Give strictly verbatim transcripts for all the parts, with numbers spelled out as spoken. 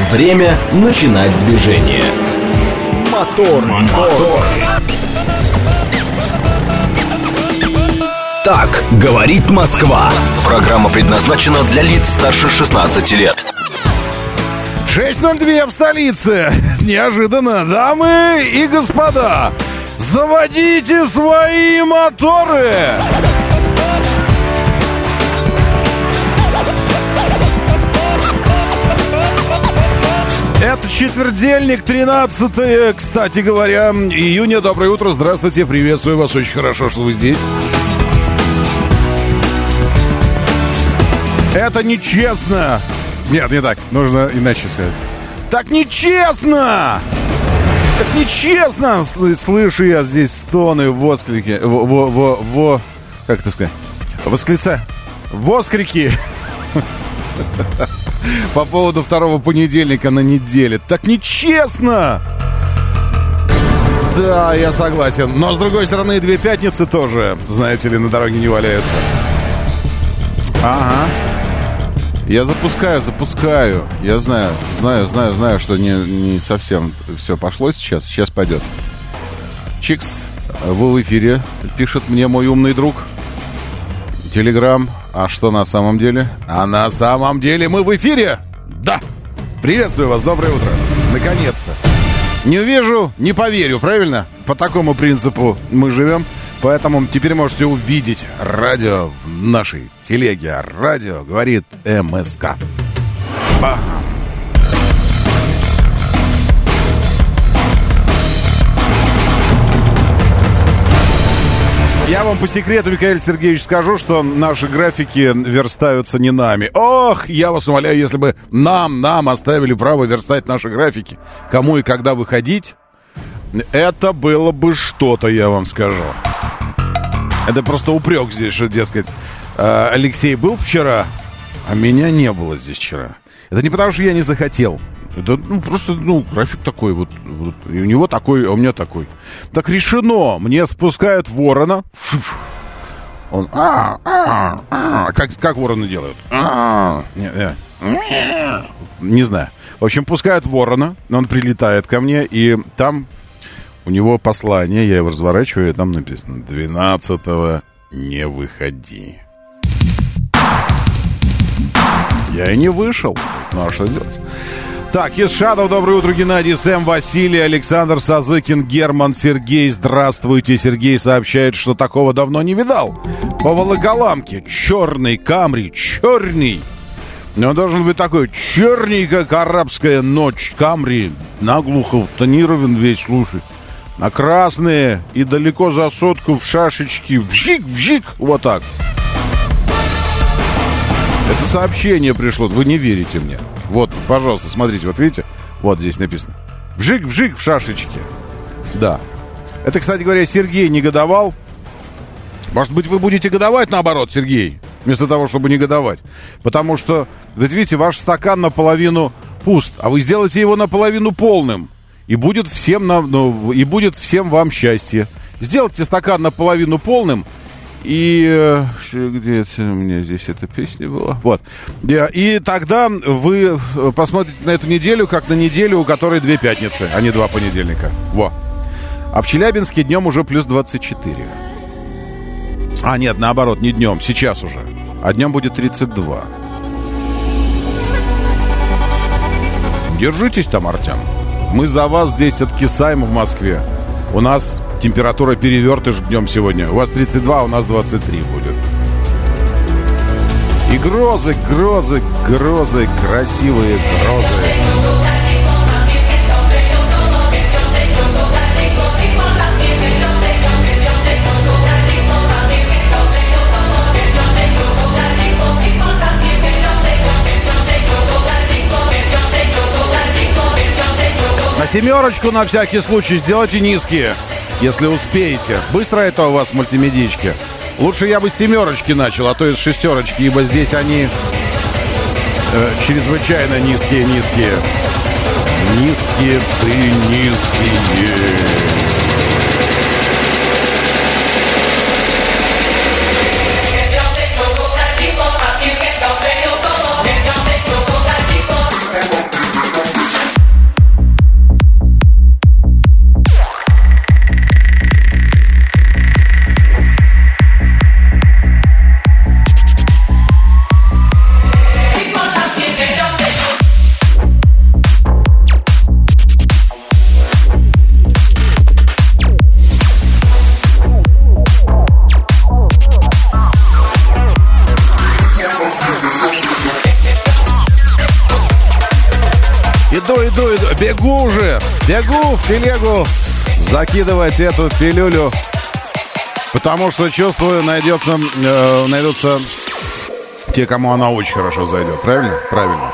Время начинать движение. Мотор, мотор. Так говорит Москва. Программа предназначена для лиц старше шестнадцати лет. шесть ноль два в столице. Неожиданно, дамы и господа, заводите свои моторы. Это четвертельник, тринадцатое, кстати говоря, июня. Доброе утро, здравствуйте, приветствую вас, очень хорошо, что вы здесь. Это нечестно. Нет, не так, нужно иначе сказать. Так нечестно! Так нечестно! Слышу я здесь стоны, восклики, во, во, во, во, как это сказать? Восклица... Воскрики! По поводу второго понедельника на неделе. Так нечестно! Да, я согласен. Но, с другой стороны, две пятницы тоже, знаете ли, на дороге не валяются. Ага. Я запускаю, запускаю. Я знаю, знаю, знаю, знаю, что не, не совсем все пошло сейчас. Сейчас пойдет. Чикс, вы в эфире, пишет мне мой умный друг. Телеграм. А что на самом деле? А на самом деле мы в эфире! Да! Приветствую вас, доброе утро! Наконец-то! Не увижу, не поверю, правильно? По такому принципу мы живем. Поэтому теперь можете увидеть радио в нашей телеге. Радио говорит МСК. Бам! Я вам по секрету, Михаил Сергеевич, скажу, что наши графики верстаются не нами. Ох, я вас умоляю, если бы нам, нам оставили право верстать наши графики, кому и когда выходить, это было бы что-то, я вам скажу. Это просто упрек здесь, что, дескать, Алексей был вчера, а меня не было здесь вчера. Это не потому, что я не захотел. Это, ну, просто, ну, график такой вот, вот. И у него такой, а у меня такой. Так решено. Мне спускают ворона. Он... А, а, а, как, как вороны делают? А, не, не, не знаю. В общем, пускают ворона. Он прилетает ко мне, и там у него послание. Я его разворачиваю, и там написано: двенадцатого не выходи. Я и не вышел. Ну, а что делать? Так, из Шадов, доброе утро, Геннадий, Сэм, Василий, Александр, Сазыкин, Герман, Сергей, здравствуйте. Сергей сообщает, что такого давно не видал. По Волоколамке черный Камри, черный. Но он должен быть такой черный, как арабская ночь. Камри наглухо тонирован весь, слушай. На красные и далеко за сотку в шашечки. Вжик-вжик, вот так. Это сообщение пришло, вы не верите мне. Вот, пожалуйста, смотрите, вот видите? Вот здесь написано. Вжик-вжик в шашечке. Да. Это, кстати говоря, Сергей негодовал. Может быть, вы будете годовать наоборот, Сергей, вместо того, чтобы негодовать. Потому что, вот видите, ваш стакан наполовину пуст, а вы сделаете его наполовину полным. И будет всем, на, ну, и будет всем вам счастье. Сделайте стакан наполовину полным. И где это, у меня здесь эта песня была? Вот. И тогда вы посмотрите на эту неделю, как на неделю, у которой две пятницы, а не два понедельника. Во. А в Челябинске днем уже плюс двадцать четыре. А, нет, наоборот, не днем, сейчас уже. А днем будет тридцать два. Держитесь там, Артем. Мы за вас здесь откисаем в Москве. У нас температура перевертыш днем сегодня. У вас тридцать два, а у нас двадцать три будет. И грозы, грозы, грозы, красивые грозы. На семерочку на всякий случай сделайте низкие, если успеете. Быстро это у вас в мультимедичке. Лучше я бы с семерочки начал, а то и с шестерочки, ибо здесь они э, чрезвычайно низкие-низкие. Низкие, ты низкие. иду, иду, иду. Бегу уже. Бегу в телегу закидывать эту пилюлю. Потому что, чувствую, найдется, э, найдутся те, кому она очень хорошо зайдет. Правильно? Правильно.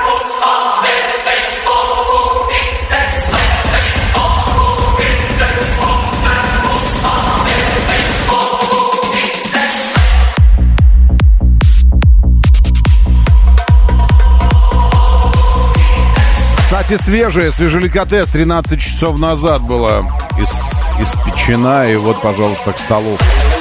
Кстати, свежая, свежеликотес тринадцать часов назад была ис, испечена. И вот, пожалуйста, к столу.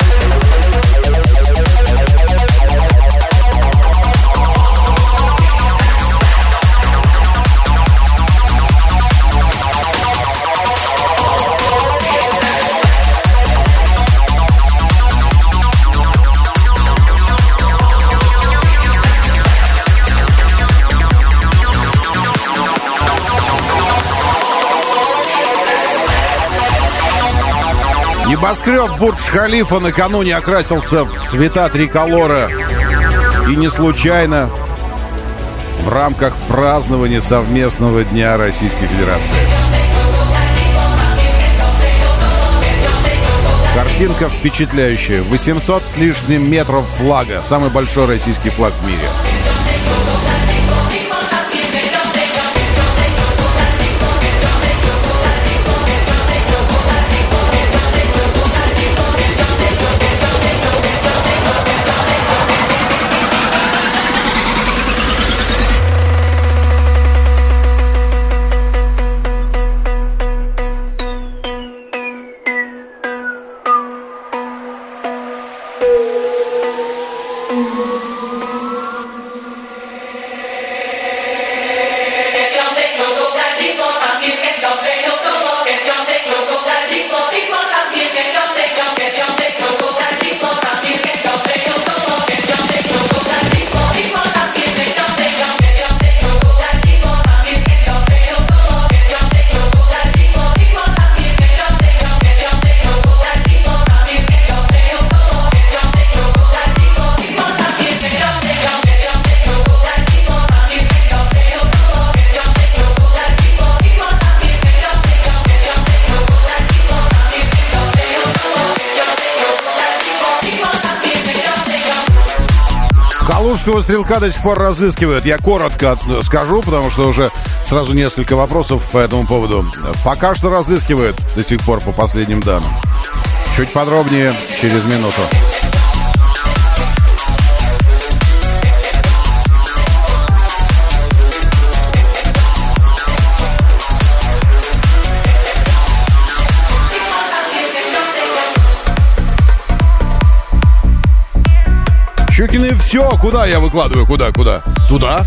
Небоскреб Бурдж-Халифа накануне окрасился в цвета триколора. И не случайно в рамках празднования совместного Дня Российской Федерации. Картинка впечатляющая. восемьсот с лишним метров флага. Самый большой российский флаг в мире. Калужского стрелка до сих пор разыскивают. Я коротко скажу, потому что уже сразу несколько вопросов по этому поводу. Пока что разыскивают до сих пор по последним данным. Чуть подробнее через минуту. Щукины, все, куда я выкладываю? Куда, куда? Туда?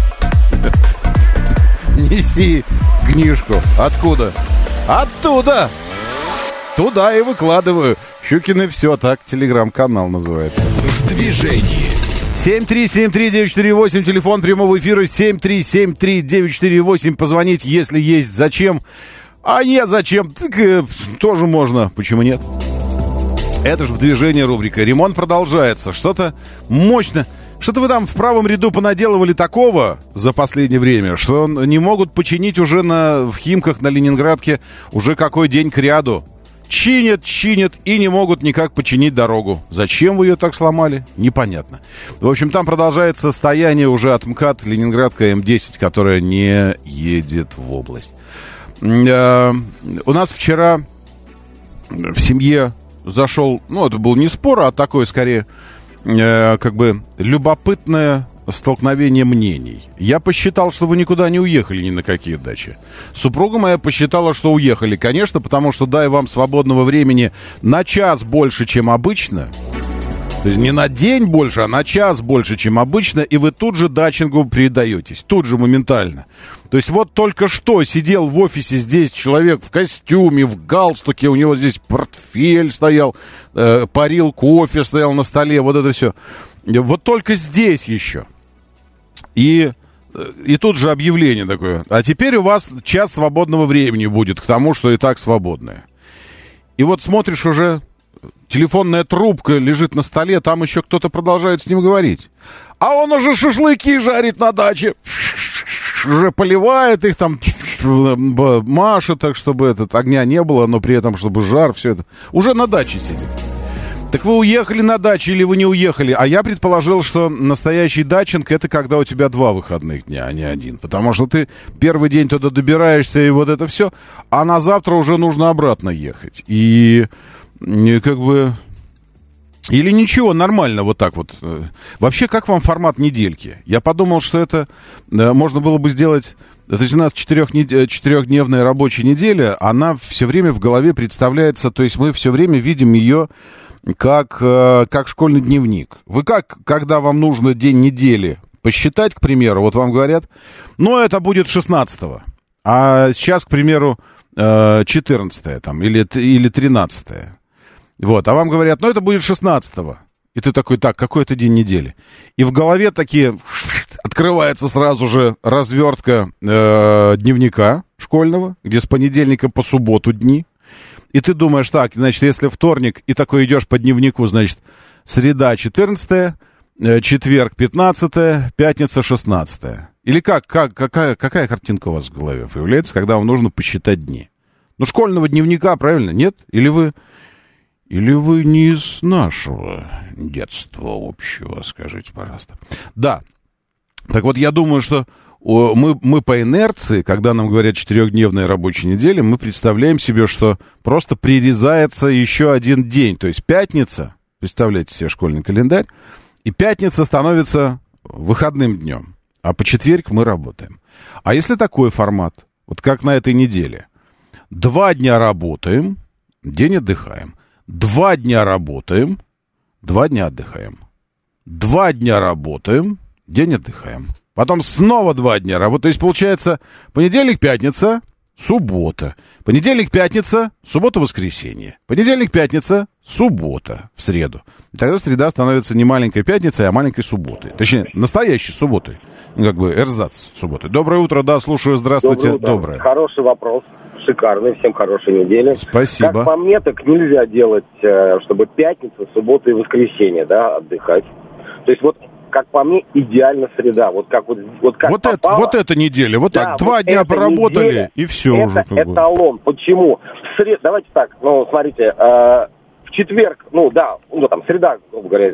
Неси книжку. Откуда? Оттуда. Туда и выкладываю. Щукины, все, так телеграм-канал называется. В движении. семь три семь три девять четыре восемь, телефон прямого эфира семь три семь три девять четыре восемь. Позвонить, если есть зачем. А нет, зачем? Так, э, тоже можно. Почему нет? Это же в движении рубрика. Ремонт продолжается. Что-то мощно. Что-то вы там в правом ряду понаделывали такого за последнее время, что не могут починить уже на, в Химках на Ленинградке уже какой день к ряду. Чинят, чинят и не могут никак починить дорогу. Зачем вы ее так сломали? Непонятно. В общем, там продолжается стояние уже от МКАД Ленинградка М десять, которая не едет в область. Э-э- у нас вчера в семье зашел, ну, это был не спор, а такое, скорее, э, как бы любопытное столкновение мнений. Я посчитал, что вы никуда не уехали ни на какие дачи. Супруга моя посчитала, что уехали, конечно, потому что дай вам свободного времени на час больше, чем обычно. То есть не на день больше, а на час больше, чем обычно, и вы тут же дачингу передаетесь, тут же моментально. То есть вот только что сидел в офисе здесь человек в костюме, в галстуке, у него здесь портфель стоял, э, парил кофе стоял на столе, вот это все. Вот только здесь еще. И, и тут же объявление такое. А теперь у вас час свободного времени будет к тому, что и так свободное. И вот смотришь уже... Телефонная трубка лежит на столе, там еще кто-то продолжает с ним говорить. А он уже шашлыки жарит на даче. Уже поливает их там. машет так, чтобы этот, огня не было, но при этом, чтобы жар, все это. Уже на даче сидит. Так вы уехали на дачу или вы не уехали? А я предположил, что настоящий дачинг — это когда у тебя два выходных дня, а не один. Потому что ты первый день туда добираешься, и вот это все, а на завтра уже нужно обратно ехать. И, и как бы... Или ничего, нормально вот так вот. Вообще, как вам формат недельки? Я подумал, что это да, можно было бы сделать... То есть у нас четырехдневная рабочая неделя, она все время в голове представляется, то есть мы все время видим ее... Как, как школьный дневник. Вы как, когда вам нужно день недели посчитать, к примеру, вот вам говорят, ну, это будет шестнадцатого, а сейчас, к примеру, четырнадцатое там, или, или тринадцатое. Вот, а вам говорят, ну, это будет шестнадцатого. И ты такой, так, какой это день недели? И в голове такие, открывается сразу же развертка э, дневника школьного, где с понедельника по субботу дни. И ты думаешь, так, значит, если вторник, и такой идешь по дневнику, значит, среда четырнадцатое, четверг пятнадцатое, пятница шестнадцатое. Или как, как какая, какая картинка у вас в голове появляется, когда вам нужно посчитать дни? Ну, школьного дневника, правильно, нет? Или вы, или вы не из нашего детства общего, скажите, пожалуйста. Да, так вот я думаю, что... Мы, мы по инерции, когда нам говорят четырехдневная рабочая неделя, мы представляем себе, что просто прирезается еще один день. То есть пятница, представляете себе школьный календарь, и пятница становится выходным днем, а по четверг мы работаем. А если такой формат, вот как на этой неделе, два дня работаем, день отдыхаем, два дня работаем, два дня отдыхаем, два дня работаем, день отдыхаем. Потом снова два дня работы. То есть, получается, понедельник, пятница, суббота. Понедельник, пятница, суббота, воскресенье. Понедельник, пятница, суббота в среду. И тогда среда становится не маленькой пятницей, а маленькой субботой. Точнее, настоящей субботой. Ну, как бы эрзац субботы. Доброе утро, да, слушаю, здравствуйте. Доброе утро. Доброе. Хороший вопрос. Шикарный. Всем хорошей недели. Спасибо. Как по мне, так нельзя делать, чтобы пятница, суббота и воскресенье, да, отдыхать. То есть вот... Как по мне, идеально среда. Вот как вот, вот как вот, попало. это, вот эта неделя. Вот да, так, два вот дня поработали, неделя, и все это уже. Это эталон. Почему? В сред... Давайте так, ну, смотрите, э, в четверг, ну, да, ну, там, среда, грубо говоря,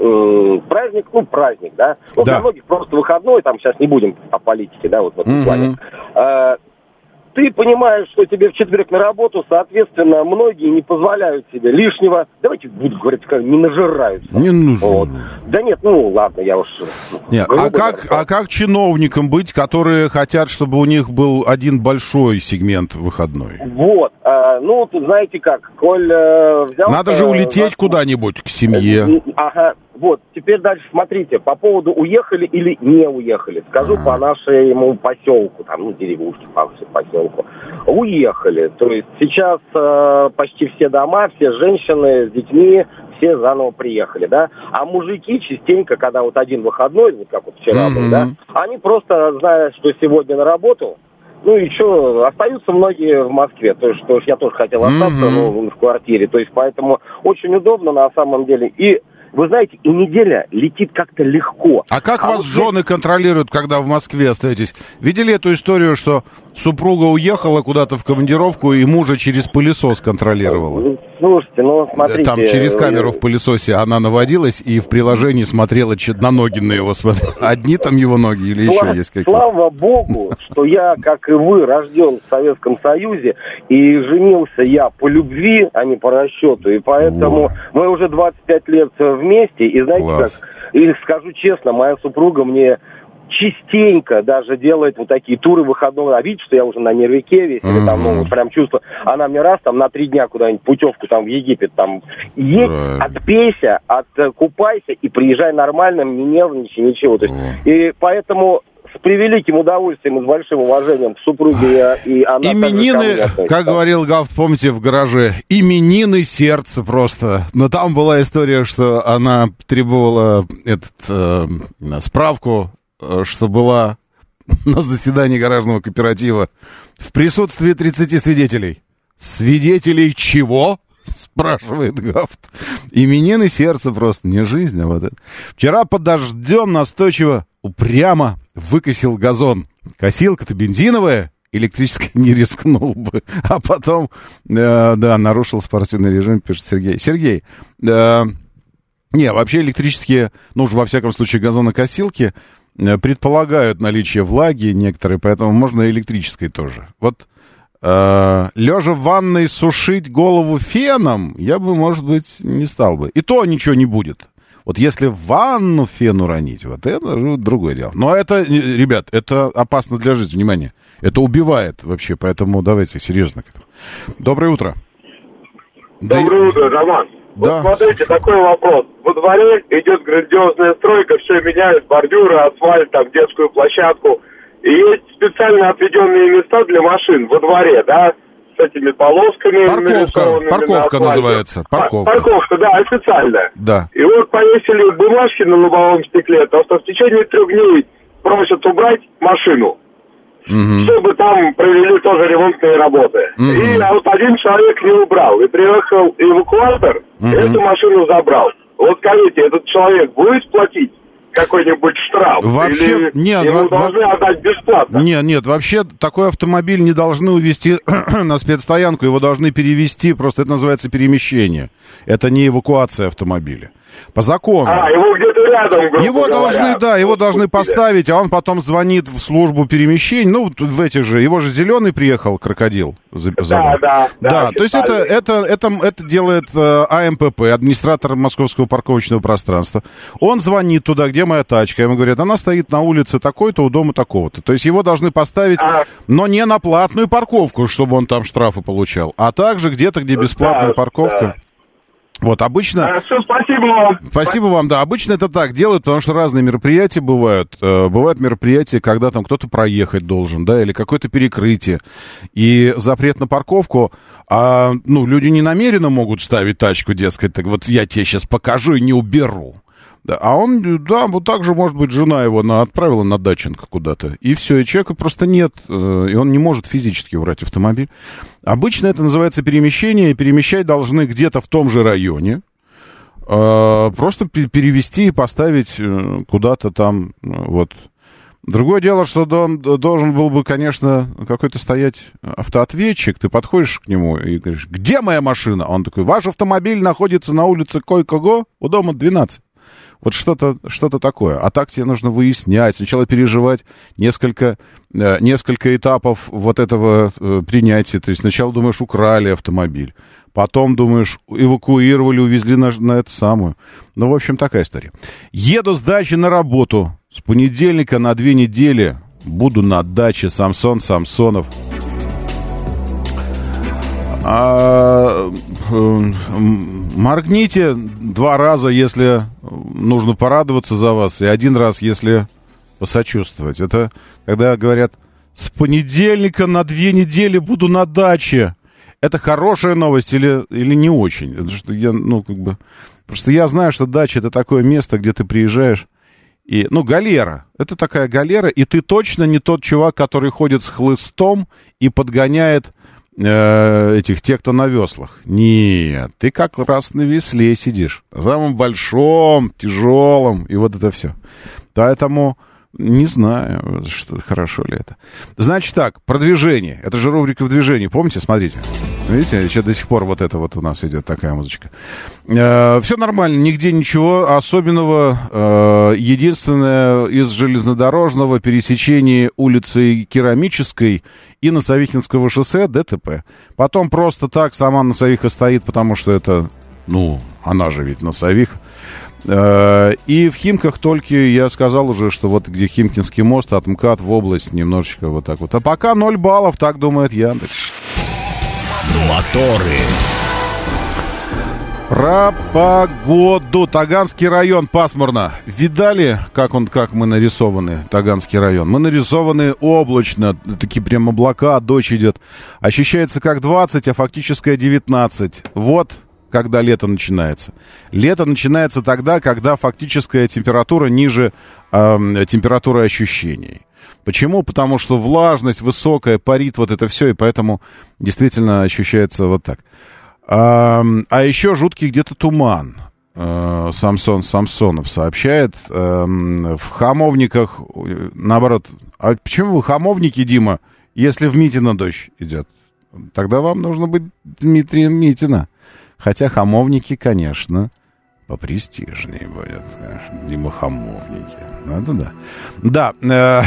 э, праздник, ну, праздник, да. Ну, да. Для многих просто выходной, там, сейчас не будем о политике, да, вот в этом mm-hmm. плане. Э, Ты понимаешь, что тебе в четверг на работу, соответственно, многие не позволяют себе лишнего. Давайте буду говорить, как не нажираются. Не нужно. Вот. Да нет, ну ладно, я уж... Нет, а, как, а как чиновникам быть, которые хотят, чтобы у них был один большой сегмент выходной? Вот. А, ну, тут знаете как, коль э, взял... Надо же улететь э, куда-нибудь к семье. Ага. Вот, теперь дальше смотрите, по поводу уехали или не уехали. Скажу А-а-а. по нашему поселку, там, ну, деревушке, по поселку. Уехали. То есть сейчас э, почти все дома, все женщины с детьми, все заново приехали, да. А мужики частенько, когда вот один выходной, вот как вот вчера был, да, они просто, зная, что сегодня на работу, ну и что, остаются многие в Москве. То есть, то есть я тоже хотел остаться, mm-hmm. ну, в квартире. То есть поэтому очень удобно на самом деле. И вы знаете, и неделя летит как-то легко. А как а вас вот жены здесь... контролируют, когда в Москве остаетесь? Видели эту историю, что супруга уехала куда-то в командировку, и мужа через пылесос контролировала? Слушайте, ну, смотрите... Там через камеру в пылесосе она наводилась и в приложении смотрела на ноги на его. Одни там его ноги или Слава, еще есть какие-то? Слава Богу, что я, как и вы, рожден в Советском Союзе, и женился я по любви, а не по расчету. И поэтому О. мы уже двадцать пять лет вместе. И знаете Класс. как, и скажу честно, моя супруга мне частенько даже делает вот такие туры выходного. А видит, что я уже на нервике весь, или там, ну, вот прям чувствую. Она мне раз там на три дня куда-нибудь путевку там в Египет там едь, Правильно. отпейся, откупайся и приезжай нормально, не нервничай, ничего. То есть, и поэтому с превеликим удовольствием и с большим уважением к супруге и она... Именины, как говорил Гафт, помните, в гараже, именины сердца просто. Но там была история, что она требовала этот, э, справку, что была на заседании гаражного кооператива в присутствии тридцати свидетелей. Свидетелей чего? Спрашивает Гафт. Именины сердца просто, не жизнь, а вот это. Вчера под дождем настойчиво, упрямо выкосил газон. Косилка-то бензиновая, электрической не рискнул бы. А потом, э, да, нарушил спортивный режим, пишет Сергей. Сергей, э, не, вообще электрические, ну уж во всяком случае газонокосилки э, предполагают наличие влаги некоторые, поэтому можно электрической тоже. Вот э, лежа в ванной сушить голову феном, я бы, может быть, не стал бы. И то ничего не будет. Вот если в ванну фен уронить, вот это другое дело. Но это, ребят, это опасно для жизни, внимание. Это убивает вообще, поэтому давайте серьезно к этому. Доброе утро. Доброе да... утро, Роман. Да. Вот смотрите, такой вопрос. Во дворе идет грандиозная стройка, все меняют, бордюры, асфальт, там, детскую площадку. И есть специально отведенные места для машин во дворе, да, с этими полосками. Парковка, парковка на называется. Парковка. Парковка, да, официальная. Да. И вот повесили бумажки на лобовом стекле, то что в течение трех дней просят убрать машину, угу. чтобы там провели тоже ремонтные работы. Угу. И а вот один человек не убрал. И приехал эвакуатор, угу. и эту машину забрал. Вот скажите, этот человек будет платить какой-нибудь штраф? Вообще, или нет, ему во- должны во- отдать бесплатно? Нет, нет, вообще такой автомобиль не должны увезти на спецстоянку, его должны перевезти, просто это называется перемещение. Это не эвакуация автомобиля. По закону. А, его где-то рядом, грубо Его говоря, должны, да, его должны пустили. поставить, а он потом звонит в службу перемещений. Ну, в эти же, его же зеленый приехал, крокодил. За, да, да, да. Да, то есть это, это, это, это делает э, А М П П, администратор Московского парковочного пространства. Он звонит туда, где моя тачка. Ему говорят, она стоит на улице такой-то, у дома такого-то. То есть его должны поставить, а... но не на платную парковку, чтобы он там штрафы получал, а также где-то, где бесплатная да, парковка. Да. Вот, обычно... Хорошо, спасибо вам. Спасибо вам, да. Обычно это так делают, потому что разные мероприятия бывают. Э, бывают мероприятия, когда там кто-то проехать должен, да, или какое-то перекрытие. И запрет на парковку, а, ну, люди не намеренно могут ставить тачку, дескать, так вот я тебе сейчас покажу и не уберу. Да, а он, да, вот так же, может быть, жена его на, отправила на дачинг куда-то. И все, и человека просто нет, э, и он не может физически убрать автомобиль. Обычно это называется перемещение, и перемещать должны где-то в том же районе. Э, просто перевести и поставить э, куда-то там, вот. Другое дело, что он должен был бы, конечно, какой-то стоять автоответчик. Ты подходишь к нему и говоришь, где моя машина? Он такой, ваш автомобиль находится на улице Койкого, у дома двенадцать. Вот что-то, что-то такое. А так тебе нужно выяснять, сначала переживать несколько, э, несколько этапов вот этого э, принятия. То есть сначала думаешь, украли автомобиль, потом думаешь, эвакуировали, увезли на, на это самое. Ну, в общем, такая история. Еду с дачи на работу. С понедельника на две недели буду на даче. Самсон Самсонов. А, э, моргните два раза, если нужно порадоваться за вас, и один раз, если посочувствовать. Это когда говорят, с понедельника на две недели буду на даче. Это хорошая новость или, или не очень? Потому что я, ну, как бы... Просто я знаю, что дача — это такое место, где ты приезжаешь, и, ну, галера. Это такая галера, и ты точно не тот чувак, который ходит с хлыстом и подгоняет этих, тех, кто на веслах. Нет, ты как раз на весле сидишь. На самом большом, тяжелом, и вот это все. Поэтому не знаю, что хорошо ли это. Значит так, продвижение. Это же рубрика «В движении». Помните? Смотрите. Видите, еще до сих пор вот это вот у нас идет такая музычка. Э, все нормально, нигде ничего особенного. Э, единственное, из железнодорожного пересечения улицы Керамической и Носовихинского шоссе Д Т П. Потом просто так сама Носовиха стоит, потому что это, ну, она же ведь Носовиха. Э, и в Химках только я сказал уже, что вот где Химкинский мост, от МКАД в область немножечко вот так вот. А пока ноль баллов, так думает Яндекс. Моторы. Про погоду. Таганский район пасмурно. Видали, как он, как мы нарисованы, Таганский район? Мы нарисованы облачно, такие прям облака, дождь идет. Ощущается как двадцать, а фактическое девятнадцать. Вот когда лето начинается. Лето начинается тогда, когда фактическая температура ниже э, температуры ощущений. Почему? Потому что влажность высокая, парит вот это все, и поэтому действительно ощущается вот так. А, а еще жуткий где-то туман. Самсон Самсонов сообщает. В Хамовниках, наоборот, а почему вы Хамовники, Дима, если в Митино дождь идет, тогда вам нужно быть Дмитрием Митино. Хотя хамовники, конечно, попрестижнее будут. Дима Хамовники. Надо, да. Да, э,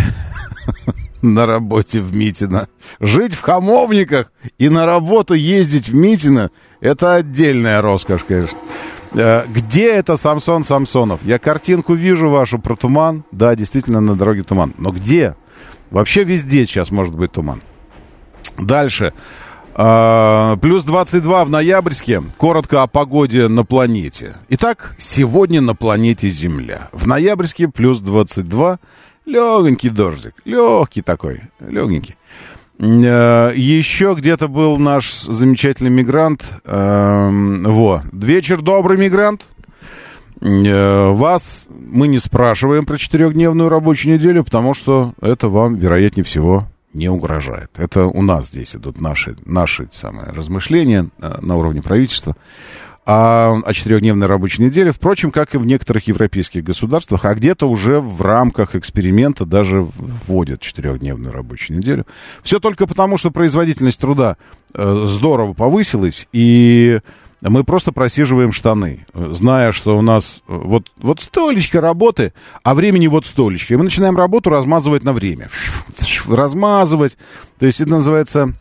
на работе в Митино. Жить в Хамовниках и на работу ездить в Митино — это отдельная роскошь, конечно. Э, где это Самсон Самсонов? Я картинку вижу вашу про туман. Да, действительно, на дороге туман. Но где? Вообще везде сейчас может быть туман. Дальше. Uh, плюс двадцать два в ноябрьске. Коротко о погоде на планете. Итак, сегодня на планете Земля. В ноябрьске плюс двадцать два. Легонький дождик. Легкий такой. Легенький. Uh, еще где-то был наш замечательный мигрант. Uh, во. Вечер добрый, мигрант. Uh, вас мы не спрашиваем про четырехдневную рабочую неделю, потому что это вам, вероятнее всего, не угрожает. Это у нас здесь идут наши, наши самые размышления э, на уровне правительства о, о четырехдневной рабочей неделе, впрочем, как и в некоторых европейских государствах, а где-то уже в рамках эксперимента даже вводят четырехдневную рабочую неделю. Все только потому, что производительность труда э, здорово повысилась, и мы просто просиживаем штаны, зная, что у нас вот, вот столечко работы, а времени вот столечко. И мы начинаем работу размазывать на время. Размазывать. То есть это называется...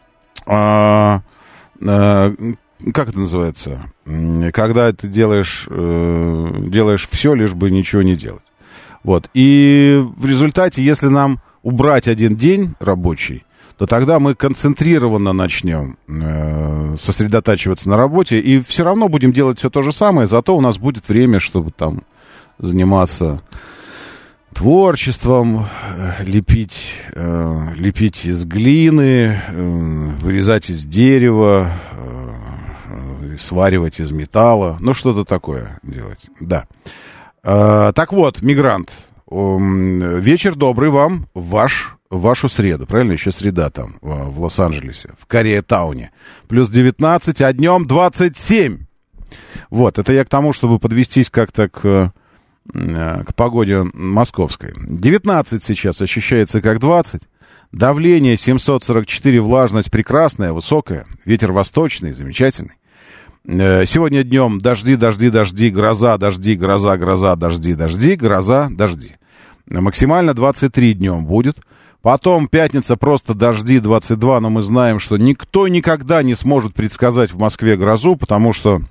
А, а, как это называется? Когда ты делаешь, э, делаешь все, лишь бы ничего не делать. Вот. И в результате, если нам убрать один день рабочий, то тогда мы концентрированно начнем э, сосредотачиваться на работе, и все равно будем делать все то же самое, зато у нас будет время, чтобы там заниматься творчеством, э, лепить, э, лепить из глины, э, вырезать из дерева, э, сваривать из металла, ну что-то такое делать, да. Э, так вот, мигрант, э, вечер добрый вам, ваш... В вашу среду, правильно? Еще среда там, в, в Лос-Анджелесе, в Кореятауне. Плюс девятнадцать, а днем двадцать семь. Вот, это я к тому, чтобы подвестись как-то к, к погоде московской. девятнадцать сейчас ощущается как двадцать. Давление семьсот сорок четыре, влажность прекрасная, высокая. Ветер восточный, замечательный. Сегодня днем дожди, дожди, дожди, гроза, дожди, гроза, гроза, дожди, дожди, гроза, дожди. Максимально двадцать три днем будет. Потом пятница, просто дожди, двадцать два, но мы знаем, что никто никогда не сможет предсказать в Москве грозу, потому что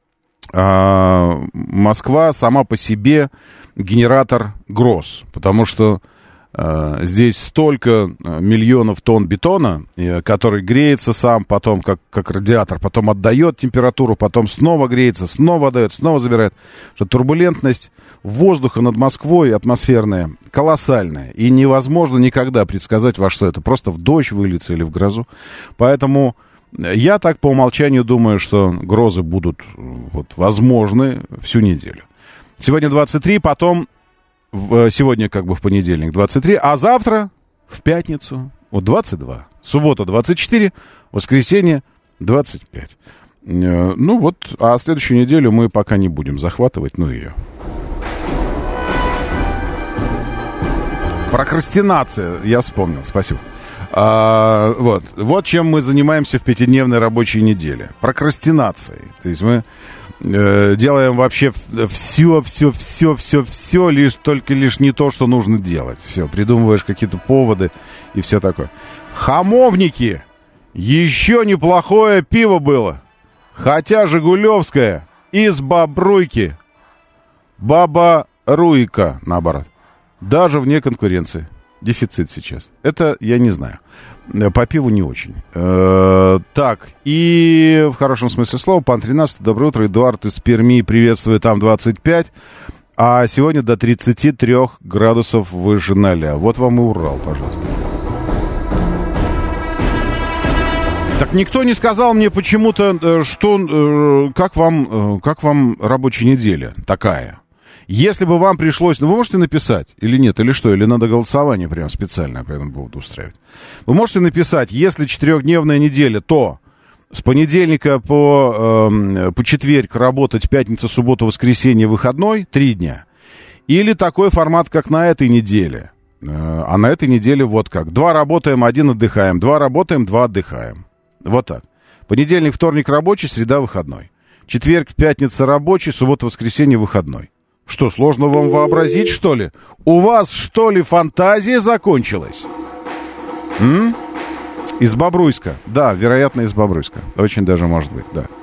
э, Москва сама по себе генератор гроз, потому что э, здесь столько миллионов тонн бетона, э, который греется сам, потом как, как радиатор, потом отдает температуру, потом снова греется, снова отдает, снова забирает, что турбулентность воздуха над Москвой атмосферная колоссальная, и невозможно никогда предсказать, во что это, просто в дождь выльется или в грозу. Поэтому я так по умолчанию думаю, что грозы будут вот, возможны всю неделю. Сегодня двадцать три, потом в, сегодня как бы в понедельник двадцать три, а завтра в пятницу вот двадцать два, суббота двадцать четыре, воскресенье двадцать пять. Ну вот, а следующую неделю мы пока не будем захватывать, ну ее. Прокрастинация, я вспомнил, спасибо. А, вот. вот чем мы занимаемся в пятидневной рабочей неделе. Прокрастинацией. То есть мы э, делаем вообще все, все, все, все, все, лишь, только лишь не то, что нужно делать. Все, придумываешь какие-то поводы и все такое. Хамовники! Еще неплохое пиво было. Хотя Жигулевское из Бобруйки. Баба Руйка, наоборот. Даже вне конкуренции. Дефицит сейчас. Это я не знаю. По пиву не очень. Э-э- так, и в хорошем смысле слова, пан тринадцать, доброе утро, Эдуард из Перми, приветствую, там двадцать пять, а сегодня до тридцать три градусов выше ноля. Вот вам и Урал, пожалуйста. Так никто не сказал мне почему-то, что, как вам, как вам рабочая неделя такая. Если бы вам пришлось... Ну, вы можете написать или нет, или что? Или надо голосование прям специальное по этому поводу устраивать? Вы можете написать, если четырехдневная неделя, то с понедельника по, э, по четверг работать, пятница, суббота, воскресенье, выходной, три дня. Или такой формат, как на этой неделе. А на этой неделе вот как. Два работаем, один отдыхаем. Два работаем, два отдыхаем. Вот так. Понедельник, вторник рабочий, среда выходной. Четверг, пятница рабочий, суббота, воскресенье выходной. Что, сложно вам вообразить, что ли? У вас, что ли, фантазия закончилась? М? Из Бобруйска. Да, вероятно, из Бобруйска. Очень даже может быть, да.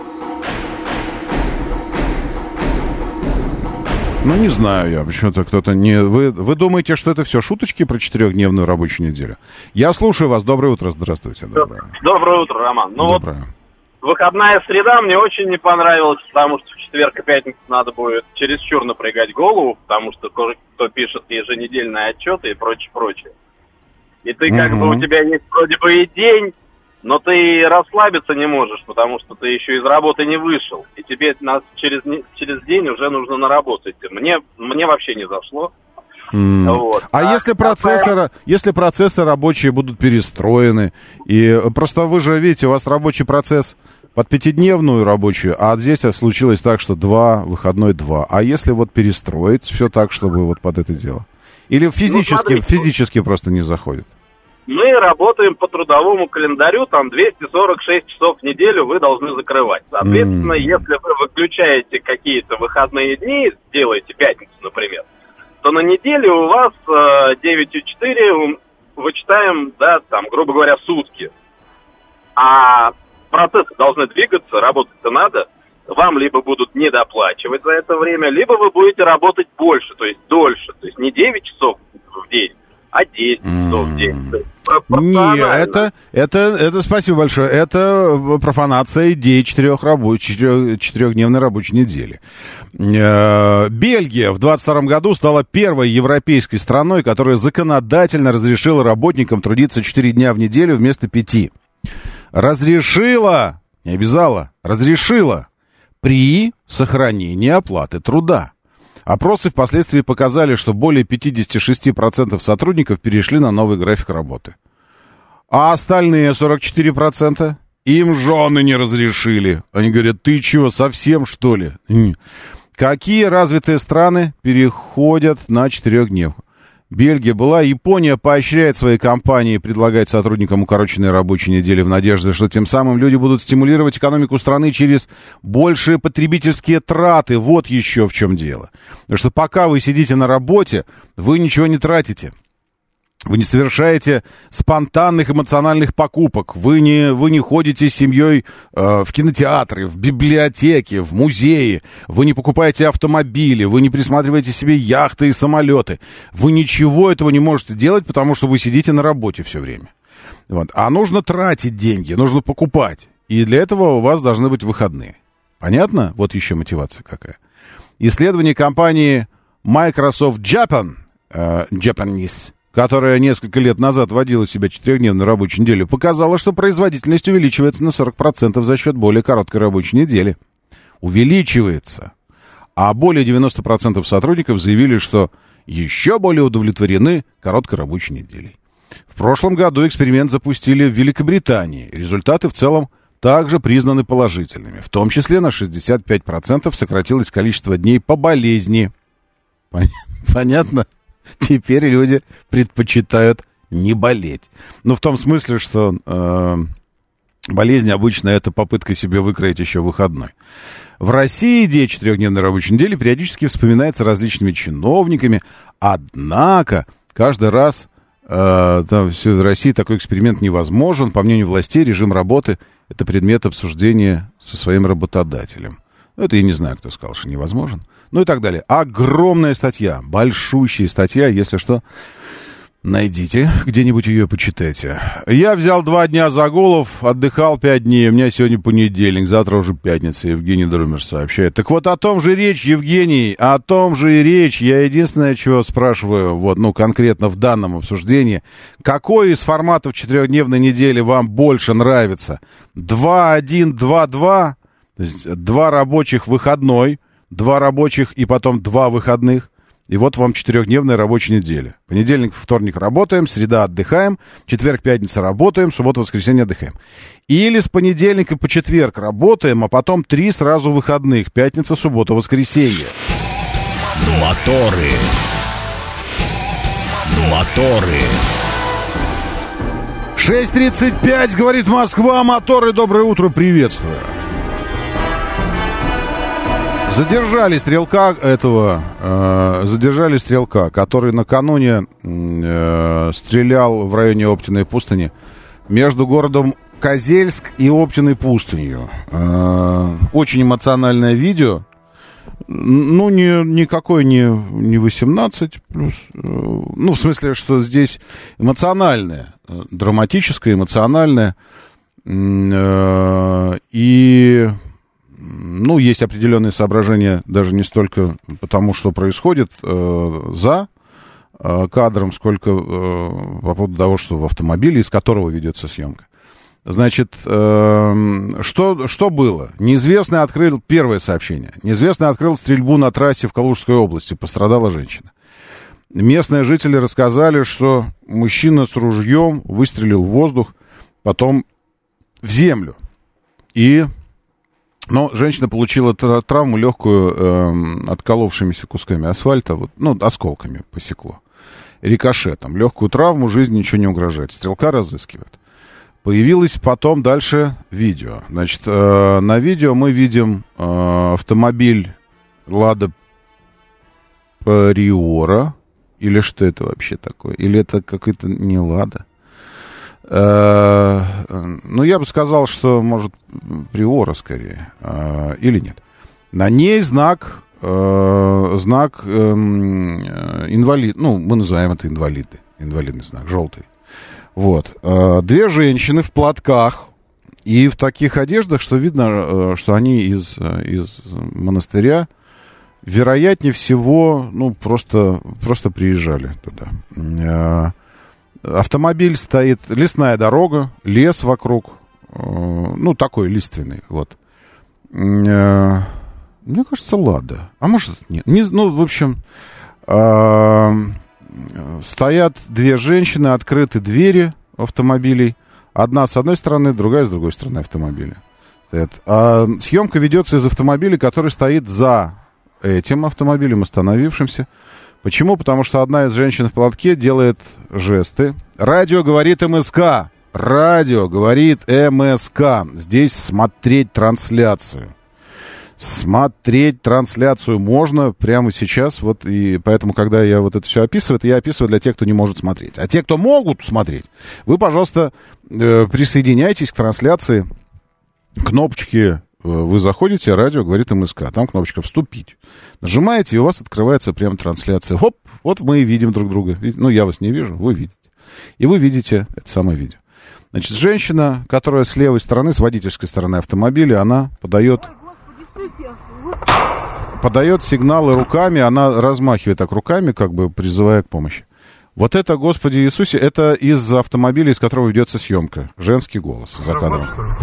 Ну, не знаю я, почему-то кто-то не... Вы, вы думаете, что это все шуточки про четырехдневную рабочую неделю? Я слушаю вас. Доброе утро. Здравствуйте. Доброе, Доброе утро, Роман. Ну Доброе. Вот выходная среда мне очень не понравилась, потому что в четверг и пятницу надо будет чересчур напрягать голову, потому что кто пишет еженедельные отчеты и прочее, прочее. И ты как Угу. бы, у тебя есть вроде бы и день, но ты расслабиться не можешь, потому что ты еще из работы не вышел. И тебе нас через, через день уже нужно на работу идти. Мне, мне вообще не зашло. Mm. Вот. А, а если процессы, если процессы рабочие будут перестроены, и просто вы же видите, у вас рабочий процесс под пятидневную рабочую, а здесь случилось так, что два, выходной два. А если вот перестроить все так, чтобы вот под это дело? Или физически, ну, смотри, физически просто не заходит? Мы работаем по трудовому календарю, там двести сорок шесть часов в неделю вы должны закрывать. Соответственно, mm. если вы выключаете какие-то выходные дни, делаете пятницу, например, то на неделе у вас э, девять и четыре вычитаем, да, там, грубо говоря, сутки. А процессы должны двигаться, работать-то надо. Вам либо будут недоплачивать за это время, либо вы будете работать больше, то есть дольше. То есть не девять часов в день, а десять часов в день. Не, это, это, это, спасибо большое, это профанация идеи четырех рабочих, четырех, четырехдневной рабочей недели. Бельгия в двадцать втором году стала первой европейской страной, которая законодательно разрешила работникам трудиться четыре дня в неделю вместо пяти. Разрешила, не обязала, разрешила при сохранении оплаты труда. Опросы впоследствии показали, что более пятьдесят шесть процентов сотрудников перешли на новый график работы. А остальные сорок четыре процента им жены не разрешили. Они говорят, ты чего, совсем что ли? Какие развитые страны переходят на четырехдневку? Бельгия была, Япония поощряет свои компании предлагать сотрудникам укороченные рабочие недели в надежде, что тем самым люди будут стимулировать экономику страны через большие потребительские траты. Вот еще в чем дело. Потому что пока вы сидите на работе, вы ничего не тратите. Вы не совершаете спонтанных эмоциональных покупок. Вы не, вы не ходите с семьей э, в кинотеатры, в библиотеки, в музеи. Вы не покупаете автомобили. Вы не присматриваете себе яхты и самолеты. Вы ничего этого не можете делать, потому что вы сидите на работе все время. Вот. А нужно тратить деньги, нужно покупать. И для этого у вас должны быть выходные. Понятно? Вот еще мотивация какая. Исследование компании Microsoft Japan, э, Japanese, которая несколько лет назад вводила в себя четырехдневную рабочую неделю, показала, что производительность увеличивается на сорок процентов за счет более короткой рабочей недели. Увеличивается. А более девяносто процентов сотрудников заявили, что еще более удовлетворены короткой рабочей неделей. В прошлом году эксперимент запустили в Великобритании. Результаты в целом также признаны положительными. В том числе на шестьдесят пять процентов сократилось количество дней по болезни. Понятно? Теперь люди предпочитают не болеть. Ну, в том смысле, что э, болезнь обычно это попытка себе выкроить еще выходной. В России идея четырехдневной рабочей недели периодически вспоминается различными чиновниками, однако каждый раз э, там, все, в России такой эксперимент невозможен. По мнению властей, режим работы — это предмет обсуждения со своим работодателем. Ну, это я не знаю, кто сказал, что невозможен. Ну и так далее. Огромная статья, большущая статья, если что, найдите, где-нибудь ее почитайте. Я взял два дня загулов, отдыхал пять дней, у меня сегодня понедельник, завтра уже пятница, Евгений Друмер сообщает. Так вот о том же речь, Евгений, о том же и речь. Я единственное, чего спрашиваю, вот, ну, конкретно в данном обсуждении, какой из форматов четырехдневной недели вам больше нравится? два один два два, то есть два рабочих выходной, два рабочих и потом два выходных. И вот вам четырехдневная рабочая неделя. Понедельник, вторник работаем, среда отдыхаем, четверг, пятница работаем, суббота, воскресенье отдыхаем. Или с понедельника по четверг работаем, а потом три сразу выходных. Пятница, суббота, воскресенье. Моторы. Моторы. шесть тридцать пять, говорит Москва, моторы, доброе утро, приветствую. Задержали стрелка этого, э, задержали стрелка, который накануне э, стрелял в районе Оптиной пустыни между городом Козельск и Оптиной пустынью. Э, очень эмоциональное видео. Ну, не, никакой не, не восемнадцать плюс. Э, ну, в смысле, что здесь эмоциональное, драматическое, эмоциональное. Э, и... Ну, есть определенные соображения, даже не столько потому, что происходит э, за э, кадром, сколько э, по поводу того, что в автомобиле, из которого ведется съемка. Значит, э, что, что было? Неизвестный открыл, первое сообщение, неизвестный открыл стрельбу на трассе в Калужской области, пострадала женщина. Местные жители рассказали, что мужчина с ружьем выстрелил в воздух, потом в землю. И... Но женщина получила травму легкую, э, отколовшимися кусками асфальта, вот, ну, осколками посекло. Рикошетом. Легкую травму, жизни ничего не угрожает. Стрелка разыскивают. Появилось потом дальше видео. Значит, э, на видео мы видим э, автомобиль Лада Приора. Или что это вообще такое? Или это какой-то не Лада? Ну, я бы сказал, что, может, Приора скорее, или нет. На ней знак, знак инвалид, ну, мы называем это инвалиды, инвалидный знак, желтый. Вот. Две женщины в платках и в таких одеждах, что видно, что они из, из монастыря, вероятнее всего, ну, просто, просто приезжали туда. Автомобиль стоит, лесная дорога, лес вокруг, э, ну, такой лиственный, вот. Э, мне кажется, Лада. А может, нет. Не, ну, в общем, э, стоят две женщины, открыты двери автомобилей. Одна с одной стороны, другая с другой стороны автомобиля. Стоят. А съемка ведется из автомобиля, который стоит за этим автомобилем, остановившимся. Почему? Потому что одна из женщин в платке делает жесты. Радио говорит МСК. Радио говорит МСК. Здесь смотреть трансляцию. Смотреть трансляцию можно прямо сейчас. Вот, и поэтому, когда я вот это все описываю, это я описываю для тех, кто не может смотреть. А те, кто могут смотреть, вы, пожалуйста, э, присоединяйтесь к трансляции. Кнопочки... Вы заходите, радио говорит МСК, там кнопочка «Вступить». Нажимаете, и у вас открывается прямо трансляция. Хоп, вот мы и видим друг друга. Ну, я вас не вижу, вы видите. И вы видите это самое видео. Значит, женщина, которая с левой стороны, с водительской стороны автомобиля, она подает... подает сигналы руками, она размахивает так руками, как бы призывая к помощи. Вот это, Господи Иисусе, это из автомобиля, из которого ведется съемка. Женский голос за кадром.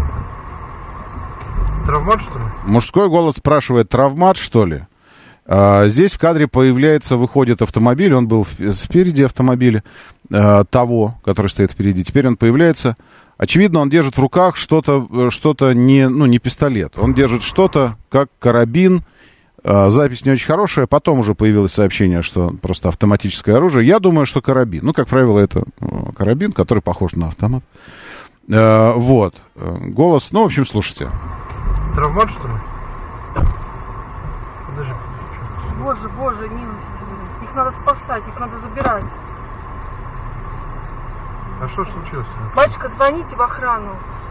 Травмат, что ли? Мужской голос спрашивает, травмат, что ли? А, здесь в кадре появляется, выходит автомобиль, он был спереди автомобиля, а, того, который стоит впереди. Теперь он появляется. Очевидно, он держит в руках что-то, что-то не, ну, не пистолет. Он держит что-то, как карабин. А, запись не очень хорошая. Потом уже появилось сообщение, что просто автоматическое оружие. Я думаю, что карабин. Ну, как правило, это карабин, который похож на автомат. А, вот. Голос, ну, в общем, слушайте. Травмат, что ли? Подожди. Боже, боже, милости. Их надо спасать, их надо забирать. А что случилось? Батюшка, звоните в охрану.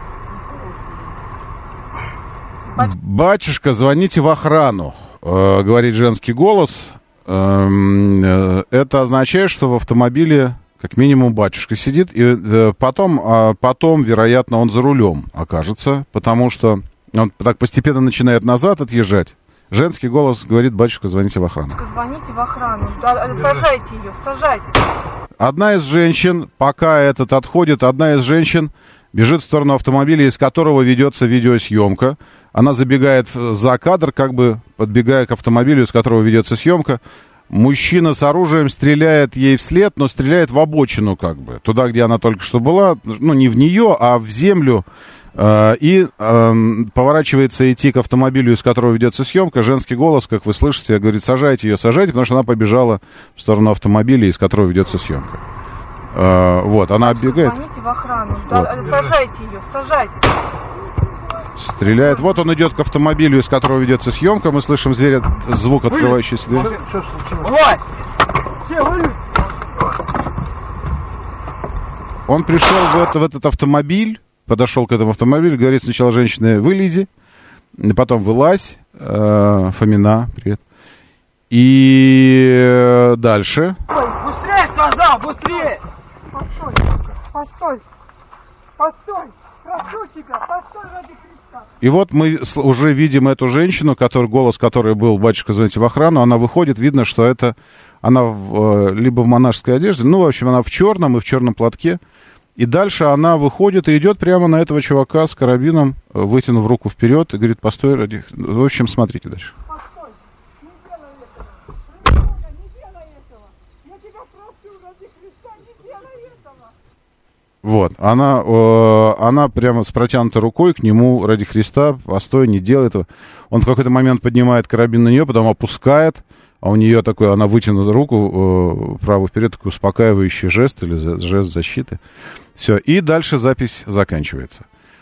Батюшка, Батюшка звоните в охрану, э, говорит женский голос. Э, э, это означает, что в автомобиле как минимум батюшка сидит. И э, потом, э, потом, вероятно, он за рулем окажется, потому что он так постепенно начинает назад отъезжать. Женский голос говорит, батюшка, звоните в охрану. Звоните в охрану. Сажайте ее, сажайте. Одна из женщин, пока этот отходит, одна из женщин бежит в сторону автомобиля, из которого ведется видеосъемка. Она забегает за кадр, как бы подбегая к автомобилю, из которого ведется съемка. Мужчина с оружием стреляет ей вслед, но стреляет в обочину, как бы. Туда, где она только что была. Ну, не в нее, а в землю. И э, поворачивается идти к автомобилю, из которого ведется съемка. Женский голос, как вы слышите, говорит: сажайте ее, сажайте, потому что она побежала в сторону автомобиля, из которого ведется съемка. Э, вот, она оббегает. Звоните в охрану. Вот. Сажайте ее, сажайте. Стреляет. Вот он идет к автомобилю, из которого ведется съемка. Мы слышим зверя, звук открывающейся двери. Он пришел в, это, в этот автомобиль. Подошел к этому автомобилю, говорит сначала женщине: вылези, потом вылазь, э, Фомина, привет. И дальше. Быстрее, сказал, быстрее! Постой, постой, постой, прошу тебя, постой ради Христа. И вот мы уже видим эту женщину, который, голос которой был: батюшка, звоните в охрану. Она выходит, видно, что это она в, либо в монашеской одежде, ну, в общем, она в черном и в черном платке. И дальше она выходит и идет прямо на этого чувака с карабином, вытянув руку вперед, и говорит: постой ради... В общем, смотрите дальше. Постой, не делай этого, Христа, не делай этого, я тебя прошу ради Христа, не делай этого. Вот, она, э, она прямо с протянутой рукой к нему: ради Христа, постой, не делай этого. Он в какой-то момент поднимает карабин на нее, потом опускает, а у нее такой, она вытянута руку э, правую вперед, такой успокаивающий жест или за, жест защиты. Все, и дальше запись заканчивается.